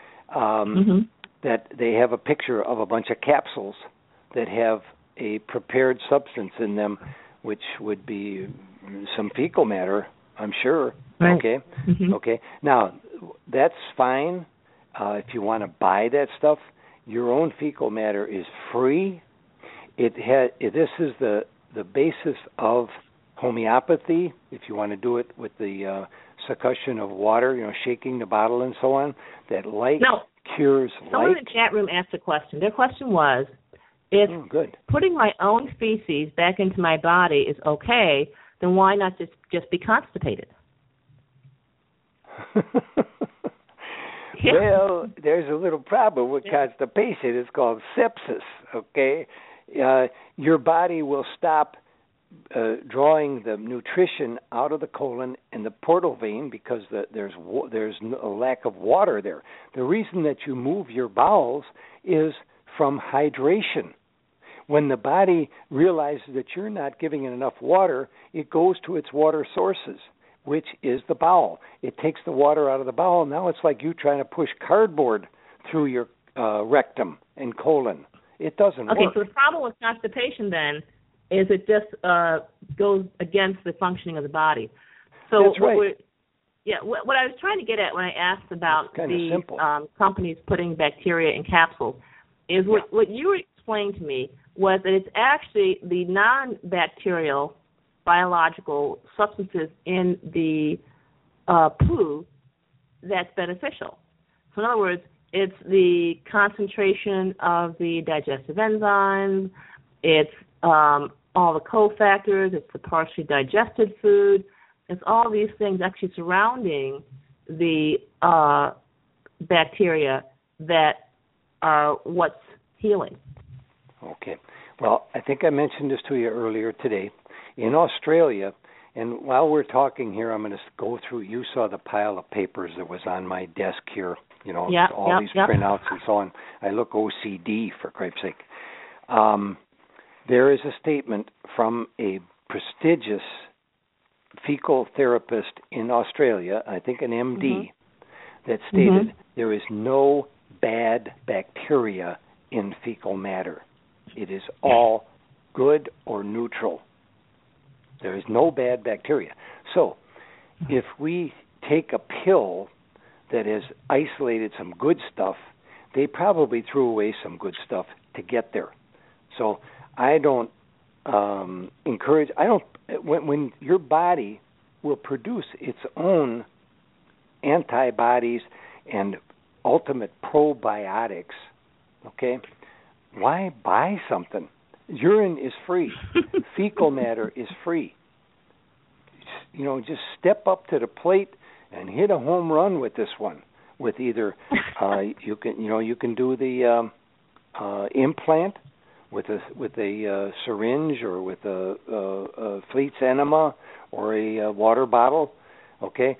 that they have a picture of a bunch of capsules that have a prepared substance in them, which would be some fecal matter, I'm sure. Right. Okay. Okay. Now, that's fine if you want to buy that stuff. Your own fecal matter is free. This is the basis of homeopathy. If you want to do it with the succussion of water, shaking the bottle and so on, that cures like. Someone in the chat room asked a question. Their question was, if putting my own feces back into my body is okay, then why not just be constipated? Well, there's a little problem with constipation. It's called sepsis, okay? Your body will stop drawing the nutrition out of the colon and the portal vein because there's a lack of water there. The reason that you move your bowels is from hydration. When the body realizes that you're not giving it enough water, it goes to its water sources, which is the bowel. It takes the water out of the bowel. Now it's like you trying to push cardboard through your rectum and colon. It doesn't work. Okay, so the problem with constipation then is it just goes against the functioning of the body. So that's right. What I was trying to get at when I asked about the companies putting bacteria in capsules is what you were explaining to me was that it's actually the non-bacterial biological substances in the poo that's beneficial. So in other words, it's the concentration of the digestive enzymes, it's all the cofactors, it's the partially digested food, it's all these things actually surrounding the bacteria that are what's healing. Okay. Well, I think I mentioned this to you earlier today. In Australia, and while we're talking here, I'm going to go through, you saw the pile of papers that was on my desk here, these printouts and so on. I look OCD, for Christ's sake. There is a statement from a prestigious fecal therapist in Australia, I think an MD, that stated there is no bad bacteria in fecal matter. It is all good or neutral. There is no bad bacteria. So if we take a pill that has isolated some good stuff, they probably threw away some good stuff to get there. So I don't encourage, when your body will produce its own antibodies and ultimate probiotics, okay? Why buy something? Urine is free. Fecal matter is free. Just step up to the plate and hit a home run with this one. With either you can do the implant with a syringe or with a Fleet's enema or a water bottle. Okay,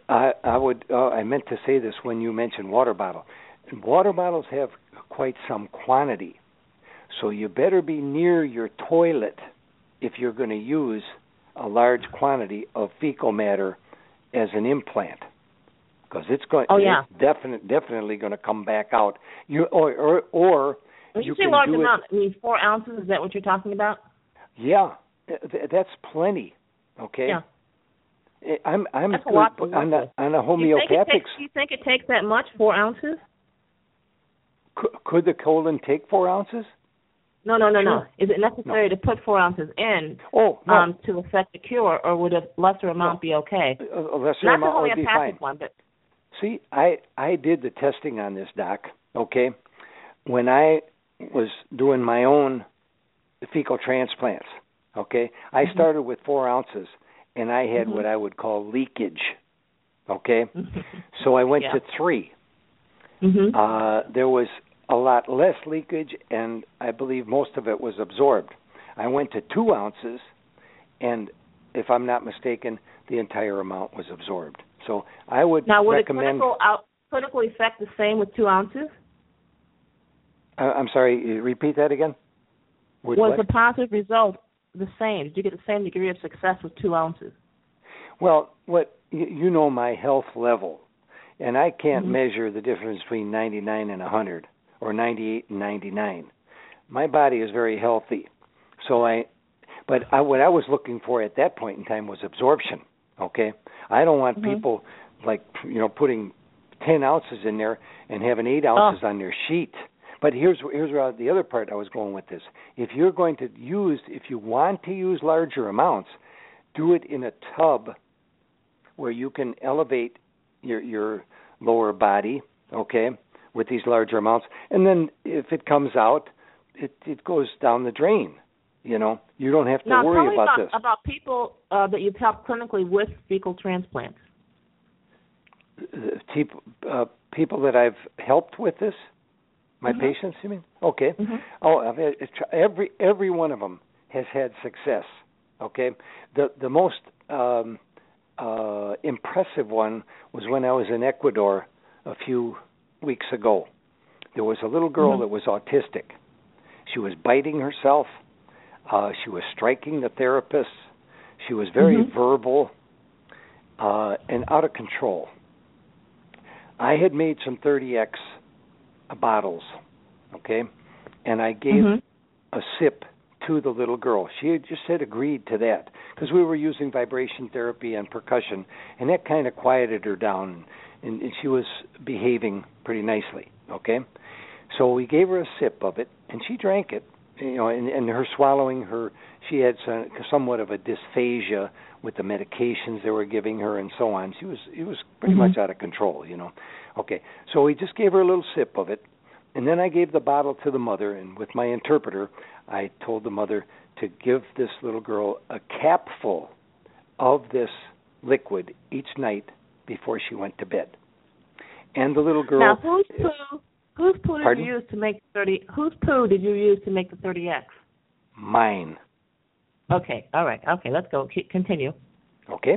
I meant to say this when you mentioned water bottle. Water bottles have quite some quantity, so you better be near your toilet if you're going to use a large quantity of fecal matter as an implant, because it's going. Oh yeah. It's definitely going to come back out. Or when you say can large do amount, I mean 4 ounces. Is that what you're talking about? Yeah, that's plenty. Okay. Yeah. I'm That's a lot to on a homeopathic. Do you think it takes that much? 4 ounces? Could the colon take 4 ounces? No. Sure. Is it necessary to put 4 ounces in to affect the cure, or would a lesser amount be okay? A lesser Not amount would be fine. the homeopathic one, but see, I did the testing on this, Doc. Okay, when I was doing my own fecal transplants. Okay, I started with 4 ounces, and I had what I would call leakage. Okay, so I went to 3. There was a lot less leakage, and I believe most of it was absorbed. I went to 2 ounces, and if I'm not mistaken, the entire amount was absorbed. So I would recommend. Now, would the clinical effect the same with 2 ounces? I'm sorry, repeat that again? Was the positive result the same? Did you get the same degree of success with 2 ounces? Well, you know my health level, and I can't measure the difference between 99 and 100 or 98 and 99. My body is very healthy, what I was looking for at that point in time was absorption. Okay, I don't want people putting 10 ounces in there and having 8 ounces on their sheet. But here's where the other part I was going with this. If you want to use larger amounts, do it in a tub where you can elevate your lower body, okay, with these larger amounts. And then if it comes out, it goes down the drain. You don't have to worry about this. About people that you've helped clinically with fecal transplants. People that I've helped with this? My patients, you mean? Okay. Oh, every one of them has had success. Okay. The most impressive one was when I was in Ecuador a few weeks ago. There was a little girl that was autistic. She was biting herself. She was striking the therapist. She was very verbal and out of control. I had made some 30X bottles, okay, and I gave a sip to the little girl. She had agreed to that because we were using vibration therapy and percussion, and that kind of quieted her down, and she was behaving pretty nicely, okay. So we gave her a sip of it, and she drank it, and her swallowing, she had somewhat of a dysphagia with the medications they were giving her and so on. It was pretty much out of control, Okay, so we just gave her a little sip of it, and then I gave the bottle to the mother, and with my interpreter, I told the mother to give this little girl a capful of this liquid each night before she went to bed. And the little girl. Now, whose poo did you use to make 30? Whose poo did you use to make the 30X? Mine. Okay, all right. Okay, let's go. Continue. Okay.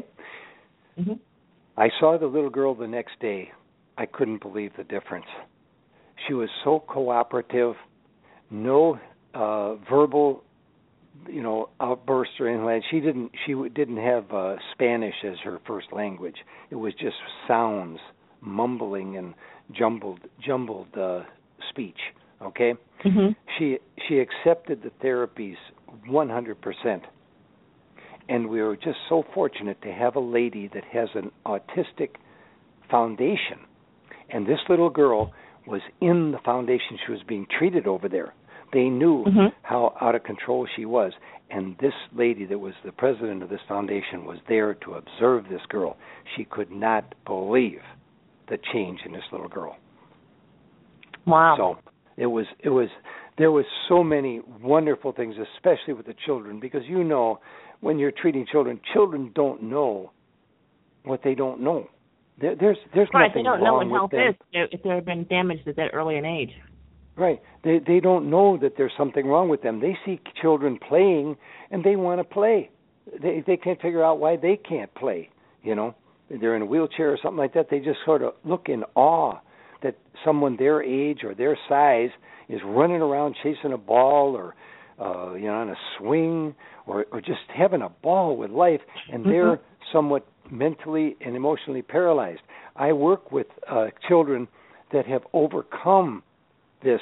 I saw the little girl the next day. I couldn't believe the difference. She was so cooperative, no verbal, outbursts or anything like that. She didn't have Spanish as her first language. It was just sounds, mumbling and jumbled speech. Okay. She accepted the therapies 100%, and we were just so fortunate to have a lady that has an autistic foundation, and this little girl was in the foundation. She was being treated over there. They knew how out of control she was, and this lady that was the president of this foundation was there to observe this girl. She could not believe the change in this little girl. Wow. So, There was so many wonderful things, especially with the children, because when you're treating children don't know what they don't know. There's right, nothing they don't wrong know what with health them. is if they've been damaged at that early an age. Right. They don't know that there's something wrong with them. They see children playing and they want to play. They can't figure out why they can't play. They're in a wheelchair or something like that. They just sort of look in awe that someone their age or their size is running around chasing a ball or on a swing or just having a ball with life, and they're somewhat mentally and emotionally paralyzed. I work with children that have overcome this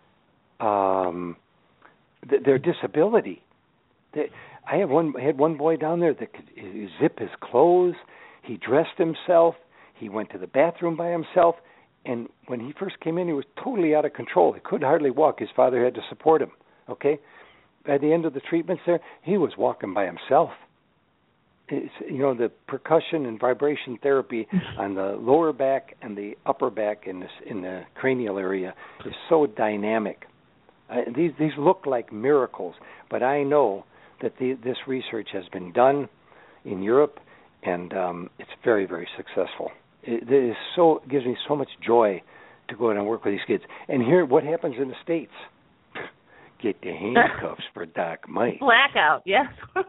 their disability. I had one boy down there that could zip his clothes. He dressed himself. He went to the bathroom by himself. And when he first came in, he was totally out of control. He couldn't hardly walk. His father had to support him. Okay? By the end of the treatments there, he was walking by himself. It's, the percussion and vibration therapy on the lower back and the upper back in the cranial area is so dynamic. These look like miracles, but I know that this research has been done in Europe, and it's very, very successful. It gives me so much joy to go out and work with these kids. And here, what happens in the States? Get the handcuffs for Doc Mike. Blackout, yes.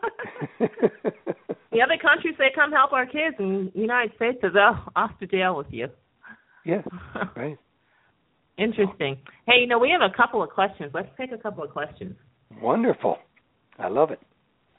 The other countries say, come help our kids, and the United States says, off to jail with you. Yeah, right. Interesting. Hey, we have a couple of questions. Let's take a couple of questions. Wonderful. I love it.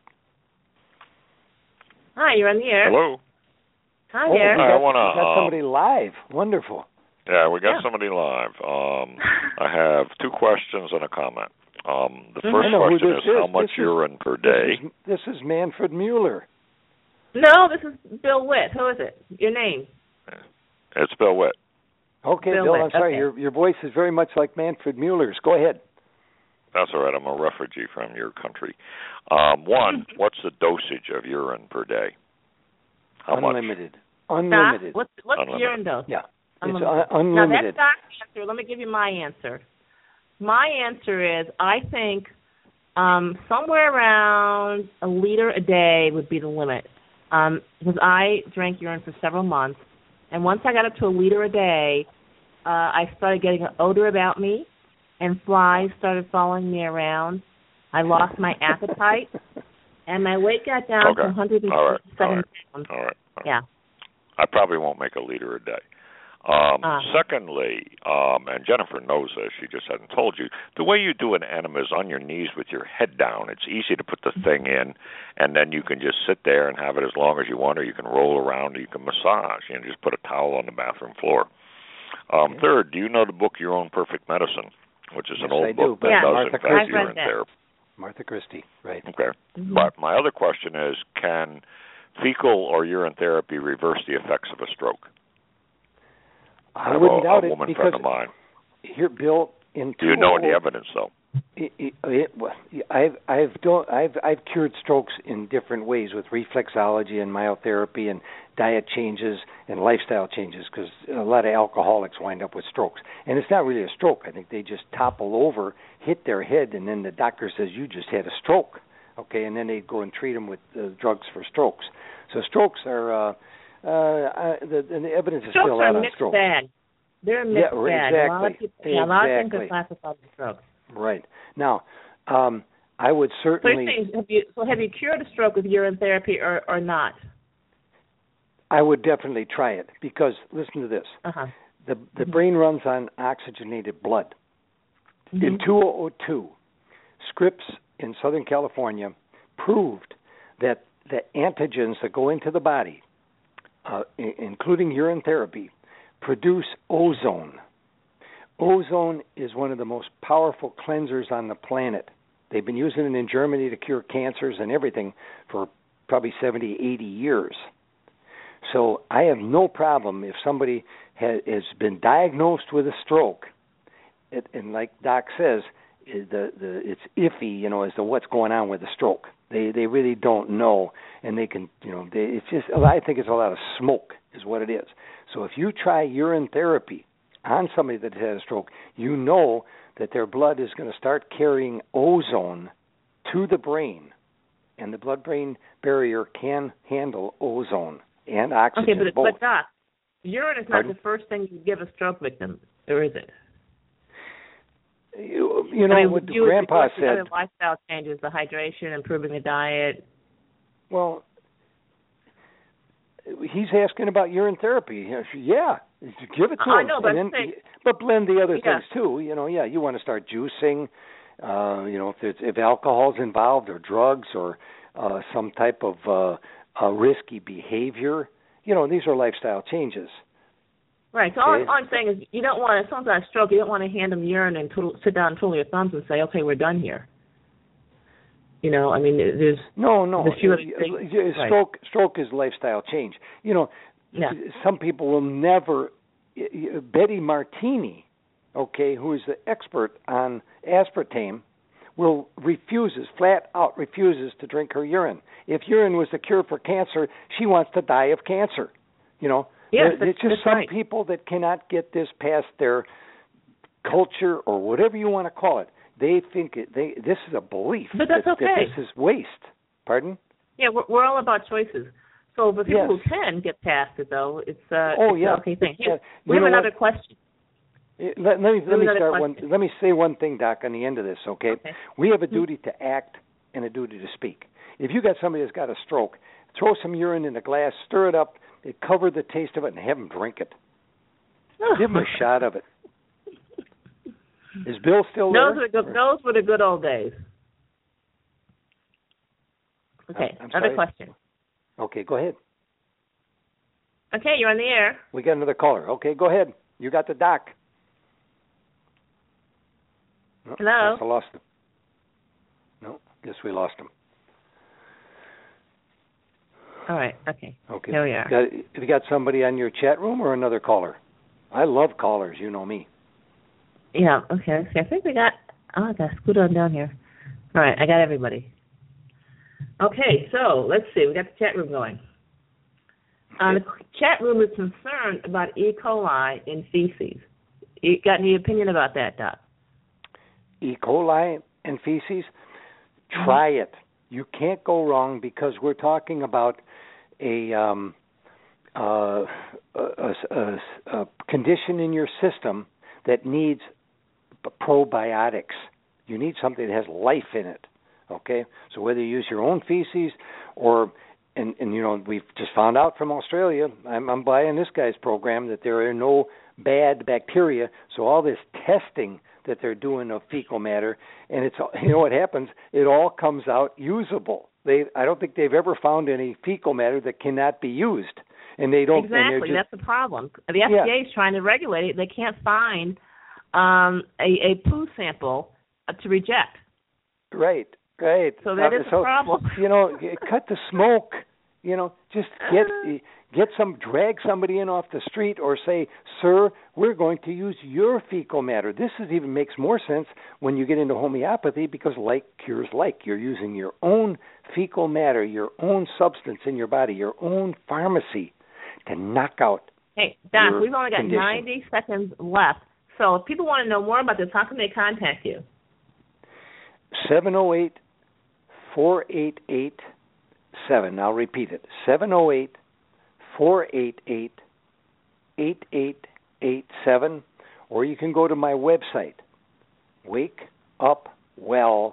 Hi, you're on the air. Hello. Hi there. We got somebody live. Wonderful. Yeah, we got somebody live. I have two questions and a comment. The first question is how much urine per day? This is Manfred Mueller. No, this is Bill Witt. Who is it? Your name? It's Bill Witt. Okay, Bill, I'm sorry. Okay. Your voice is very much like Manfred Mueller's. Go ahead. That's all right. I'm a refugee from your country. One, what's the dosage of urine per day? How Unlimited. much? Unlimited. What's unlimited. urine dose? Yeah. Unlimited. It's unlimited. Now, that's Doc's answer. Let me give you my answer. My answer is I think somewhere around a liter a day would be the limit. Because I drank urine for several months, and once I got up to a liter a day, I started getting an odor about me, and flies started following me around. I lost my appetite, and my weight got down to 157 pounds. All right. Yeah. I probably won't make a liter a day. Secondly, and Jennifer knows this, she just hadn't told you, the way you do an enema is on your knees with your head down. It's easy to put the thing in, and then you can just sit there and have it as long as you want, or you can roll around, or you can massage. Just put a towel on the bathroom floor. Third, do you know the book Your Own Perfect Medicine, which is an old book that does in fact urine therapy? Martha Christie, right. Okay. Mm-hmm. But my other question is, can fecal or urine therapy reverse the effects of a stroke? I wouldn't doubt it, woman because friend of mine. Here, Bill, in do you know any evidence though? I've cured strokes in different ways with reflexology and myotherapy and diet changes and lifestyle changes, because a lot of alcoholics wind up with strokes. And it's not really a stroke. I think they just topple over, hit their head, and then the doctor says, you just had a stroke. Okay, and then they go and treat them with drugs for strokes. So strokes are... the evidence is still out on strokes. Bag. They're a mixed bag. Exactly. A lot of things are classified as strokes. Right. Now, I would certainly... Have you cured a stroke with urine therapy or not? I would definitely try it, because, listen to this. The brain runs on oxygenated blood. Mm-hmm. In 2002, Scripps in Southern California proved that the antigens that go into the body, including urine therapy, produce ozone. Ozone is one of the most powerful cleansers on the planet. They've been using it in Germany to cure cancers and everything for probably 70, 80 years. So I have no problem if somebody has been diagnosed with a stroke, and like Doc says, it's iffy, as to what's going on with the stroke. They really don't know, and they can, it's just, I think it's a lot of smoke is what it is. So if you try urine therapy on somebody that has a stroke, that their blood is going to start carrying ozone to the brain, and the blood-brain barrier can handle ozone and oxygen. Okay, but Doc, urine is not the first thing you give a stroke victim, or is it? You know what Grandpa said. Other lifestyle changes, the hydration, improving the diet. Well, he's asking about urine therapy. Yeah, give it to him. I know, but blend the other things too. You know, you want to start juicing. You know, if alcohol's involved, or drugs, or some type of risky behavior. You know, these are lifestyle changes. Right. So all I'm saying is, you don't want, if someone's got a stroke, you don't want to hand them urine and sit down and twiddle your thumbs and say, okay, we're done here. You know, I mean, there's no. Right. Stroke is lifestyle change. You know, some people will never. Betty Martini, okay, who is the expert on aspartame, flat out refuses to drink her urine. If urine was the cure for cancer, she wants to die of cancer. You know. Yes, it's just some people that cannot get this past their culture or whatever you want to call it. They think this is a belief but that's that this is waste. Pardon? Yeah, we're all about choices. So the people who can get past it, though, it's okay thing. We have another question. Let me say one thing, Doc, on the end of this, okay? We have a duty to act and a duty to speak. If you got somebody that's got a stroke, throw some urine in a glass, stir it up, cover the taste of it, and have them drink it. Give them a shot of it. Is Bill still there? Those were the good old days. Okay, another question. Okay, go ahead. Okay, you're on the air. We got another caller. Okay, go ahead. You got the doc. Hello? Guess I lost him. No, guess we lost him. All right, okay. Okay. Here we are. Have you got somebody on your chat room or another caller? I love callers, you know me. Yeah, okay. I think we got, I got to scoot on down here. All right, I got everybody. Okay, so let's see. We got the chat room going. The chat room is concerned about E. coli in feces. You got any opinion about that, Doc? E. coli in feces? Try it. You can't go wrong because we're talking about a condition in your system that needs probiotics. You need something that has life in it. Okay, so whether you use your own feces or, and you know, we've just found out from Australia, I'm buying this guy's program, that there are no bad bacteria. So all this testing that they're doing of fecal matter, and it's, you know what happens? It all comes out usable. I don't think they've ever found any fecal matter that cannot be used, and they don't. Exactly, that's the problem. The FDA is trying to regulate it. They can't find a poo sample to reject. Right. So that is a problem. You know, cut the smoke. You know, just drag somebody in off the street, or say, sir, we're going to use your fecal matter. This even makes more sense when you get into homeopathy, because like cures like. You're using your own fecal matter, your own substance in your body, your own pharmacy to knock out. Hey, Doc, we've only got 90 seconds left. So if people want to know more about this, how can they contact you? 708-488-7. I'll repeat it. 708-488-8887. Or you can go to my website, wakeupwell.org.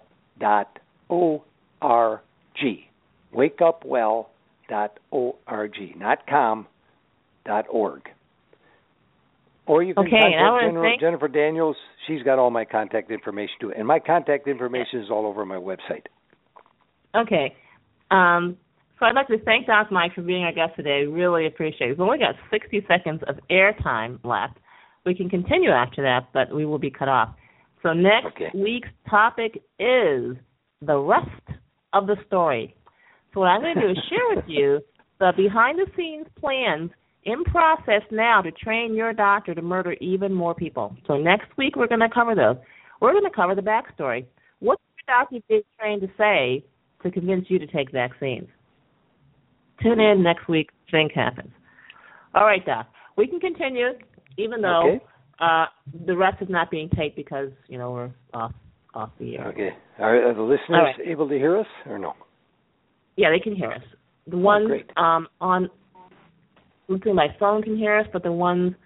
Wakeupwell.org. Not com, .org. Or you can contact Jennifer Daniels. She's got all my contact information too. And my contact information is all over my website. Okay. So I'd like to thank Doc Mike for being our guest today. Really appreciate it. We've only got 60 seconds of airtime left. We can continue after that, but we will be cut off. So next week's topic is the rest of the story. So what I'm going to do is share with you the behind-the-scenes plans in process now to train your doctor to murder even more people. So next week we're going to cover those. We're going to cover the backstory. What's your doctor being trained to say to convince you to take vaccines? Tune in next week. Think happens. All right, Doc. We can continue, even though The rest is not being taped because we're off the air. Okay. Are the listeners able to hear us or no? Yeah, they can hear us. The ones on looking my phone can hear us, but the ones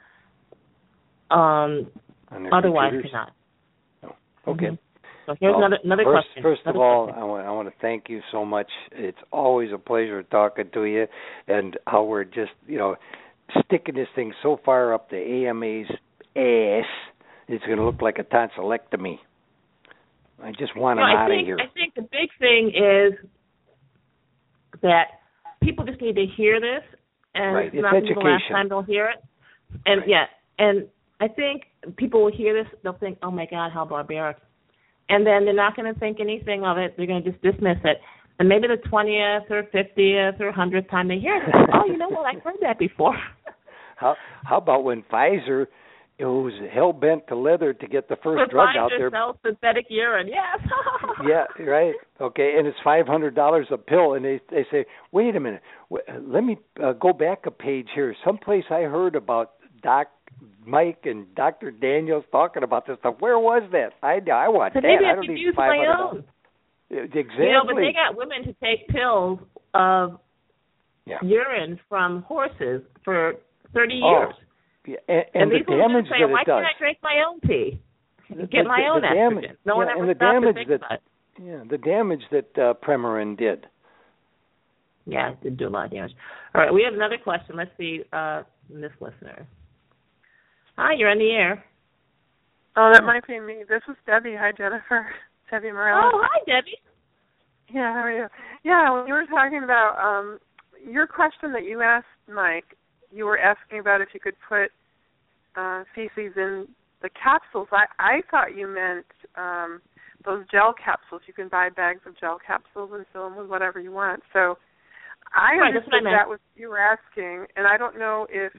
otherwise cannot. No. Okay. Mm-hmm. So here's another question. First of all, I want to thank you so much. It's always a pleasure talking to you, and how we're just sticking this thing so far up the AMA's ass, it's going to look like a tonsillectomy. I just want them out of here. I think the big thing is that people just need to hear this, and it's not education. The last time they'll hear it. And and I think people will hear this, they'll think, oh my God, how barbaric. And then they're not going to think anything of it. They're going to just dismiss it. And maybe the 20th or 50th or 100th time they hear it, oh, you know what, I've heard that before. How about when Pfizer was hell-bent to leather to get the first drug out there? Pfizer sells synthetic urine, yes. Yeah, right. Okay, and it's $500 a pill, and they say, wait a minute, let me go back a page here. Someplace I heard about Doc Mike and Dr. Daniels talking about this stuff. Where was that? I want that. Maybe I don't need $500. Exactly. But they got women to take pills of urine from horses for 30 years. Yeah. And the damage that it why does. Why can't I drink my own pee? Get my own estrogen. No one ever stopped to think about it. Yeah, the damage that Premarin did. Yeah, it did do a lot of damage. All right, we have another question. Let's see this listener. Hi, you're on the air. Oh, that might be me. This is Debbie. Hi, Jennifer. Debbie Morales. Oh, hi, Debbie. Yeah, how are you? Yeah, when you were talking about your question that you asked Mike, you were asking about if you could put feces in the capsules. I thought you meant those gel capsules. You can buy bags of gel capsules and fill them with whatever you want. So I understood that was what you were asking, and I don't know if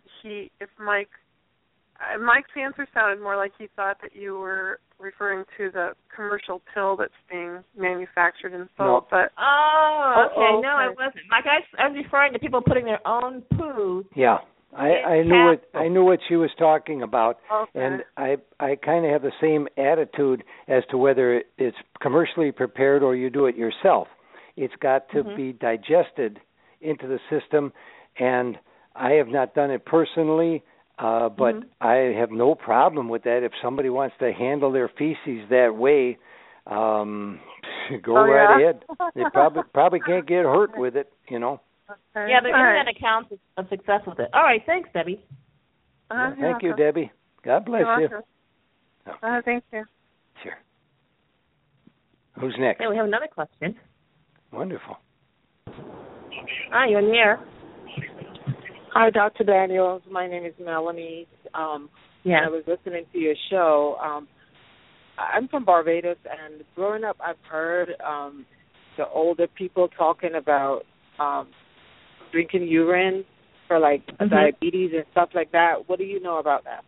Mike's answer sounded more like he thought that you were referring to the commercial pill that's being manufactured and sold. No. But okay. No, I wasn't. Mike, I was referring to people putting their own poo. Yeah, I knew what she was talking about, okay. And I kind of have the same attitude as to whether it's commercially prepared or you do it yourself. It's got to be digested into the system, and I have not done it personally. But I have no problem with that. If somebody wants to handle their feces that way, go right ahead. They probably can't get hurt with it, Okay. Yeah, the internet accounts of success with it. All right, thanks, Debbie. Thank you, Debbie. God bless you. Thank you. Sure. Who's next? Yeah, we have another question. Wonderful. Hi, you're in the air. Hi, Dr. Daniels. My name is Melanie. I was listening to your show. I'm from Barbados, and growing up, I've heard the older people talking about drinking urine for, diabetes and stuff like that. What do you know about that?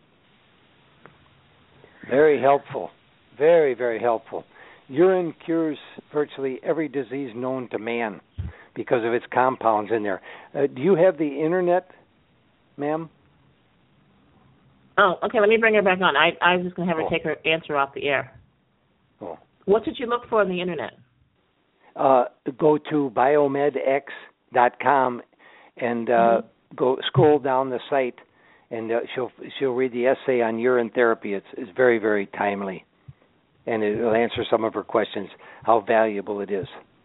Very helpful. Very, very helpful. Urine cures virtually every disease known to man because of its compounds in there. Do you have the internet, ma'am? Oh, okay. Let me bring her back on. I was just going to have her take her answer off the air. Oh. What did you look for on the internet? Go to biomedx.com and go scroll down the site, and she'll read the essay on urine therapy. It's very, very timely, and it'll answer some of her questions. How valuable it is.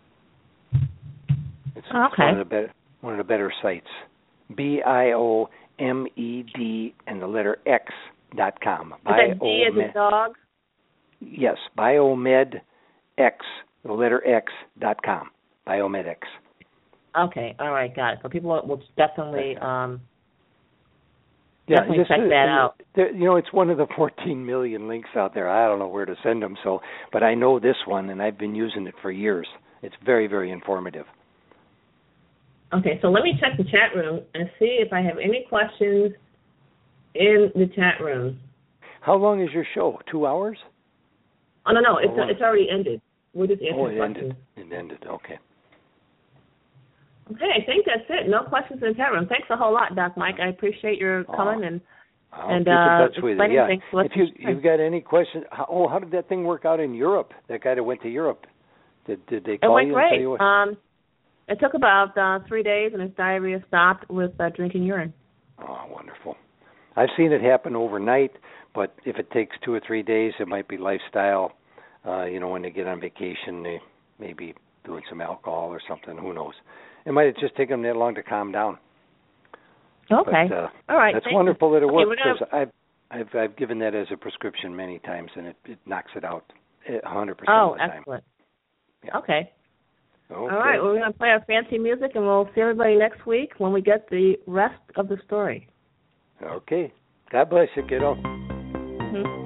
It's one of the better sites. BIOMED and the letter X.com. Is that D as a dog? Yes, BiomedX, the letter X.com. BiomedX. Okay, all right, got it. So people will definitely check that out. It's one of the 14 million links out there. I don't know where to send them, but I know this one, and I've been using it for years. It's very, very informative. Okay, so let me check the chat room and see if I have any questions in the chat room. How long is your show? 2 hours? Oh, no, it's already ended. We're just answering questions. It ended, okay. Okay, I think that's it. No questions in the chat room. Thanks a whole lot, Doc Mike. I appreciate your coming and I'll keep in touch with you. Yeah. If you've got any questions, how did that thing work out in Europe? That guy that went to Europe, did they call you and tell you what? It went great. It took about 3 days, and his diarrhea stopped with drinking urine. Oh, wonderful. I've seen it happen overnight, but if it takes 2 or 3 days, it might be lifestyle. When they get on vacation, they may be doing some alcohol or something. Who knows? It might have just taken them that long to calm down. Okay. But, all right. That's wonderful that it works, because I've given that as a prescription many times, and it knocks it out 100% of the time. Oh, excellent. Yeah. Okay. All right. Well, we're going to play our fancy music, and we'll see everybody next week when we get the rest of the story. Okay. God bless you, kiddo. Mm-hmm.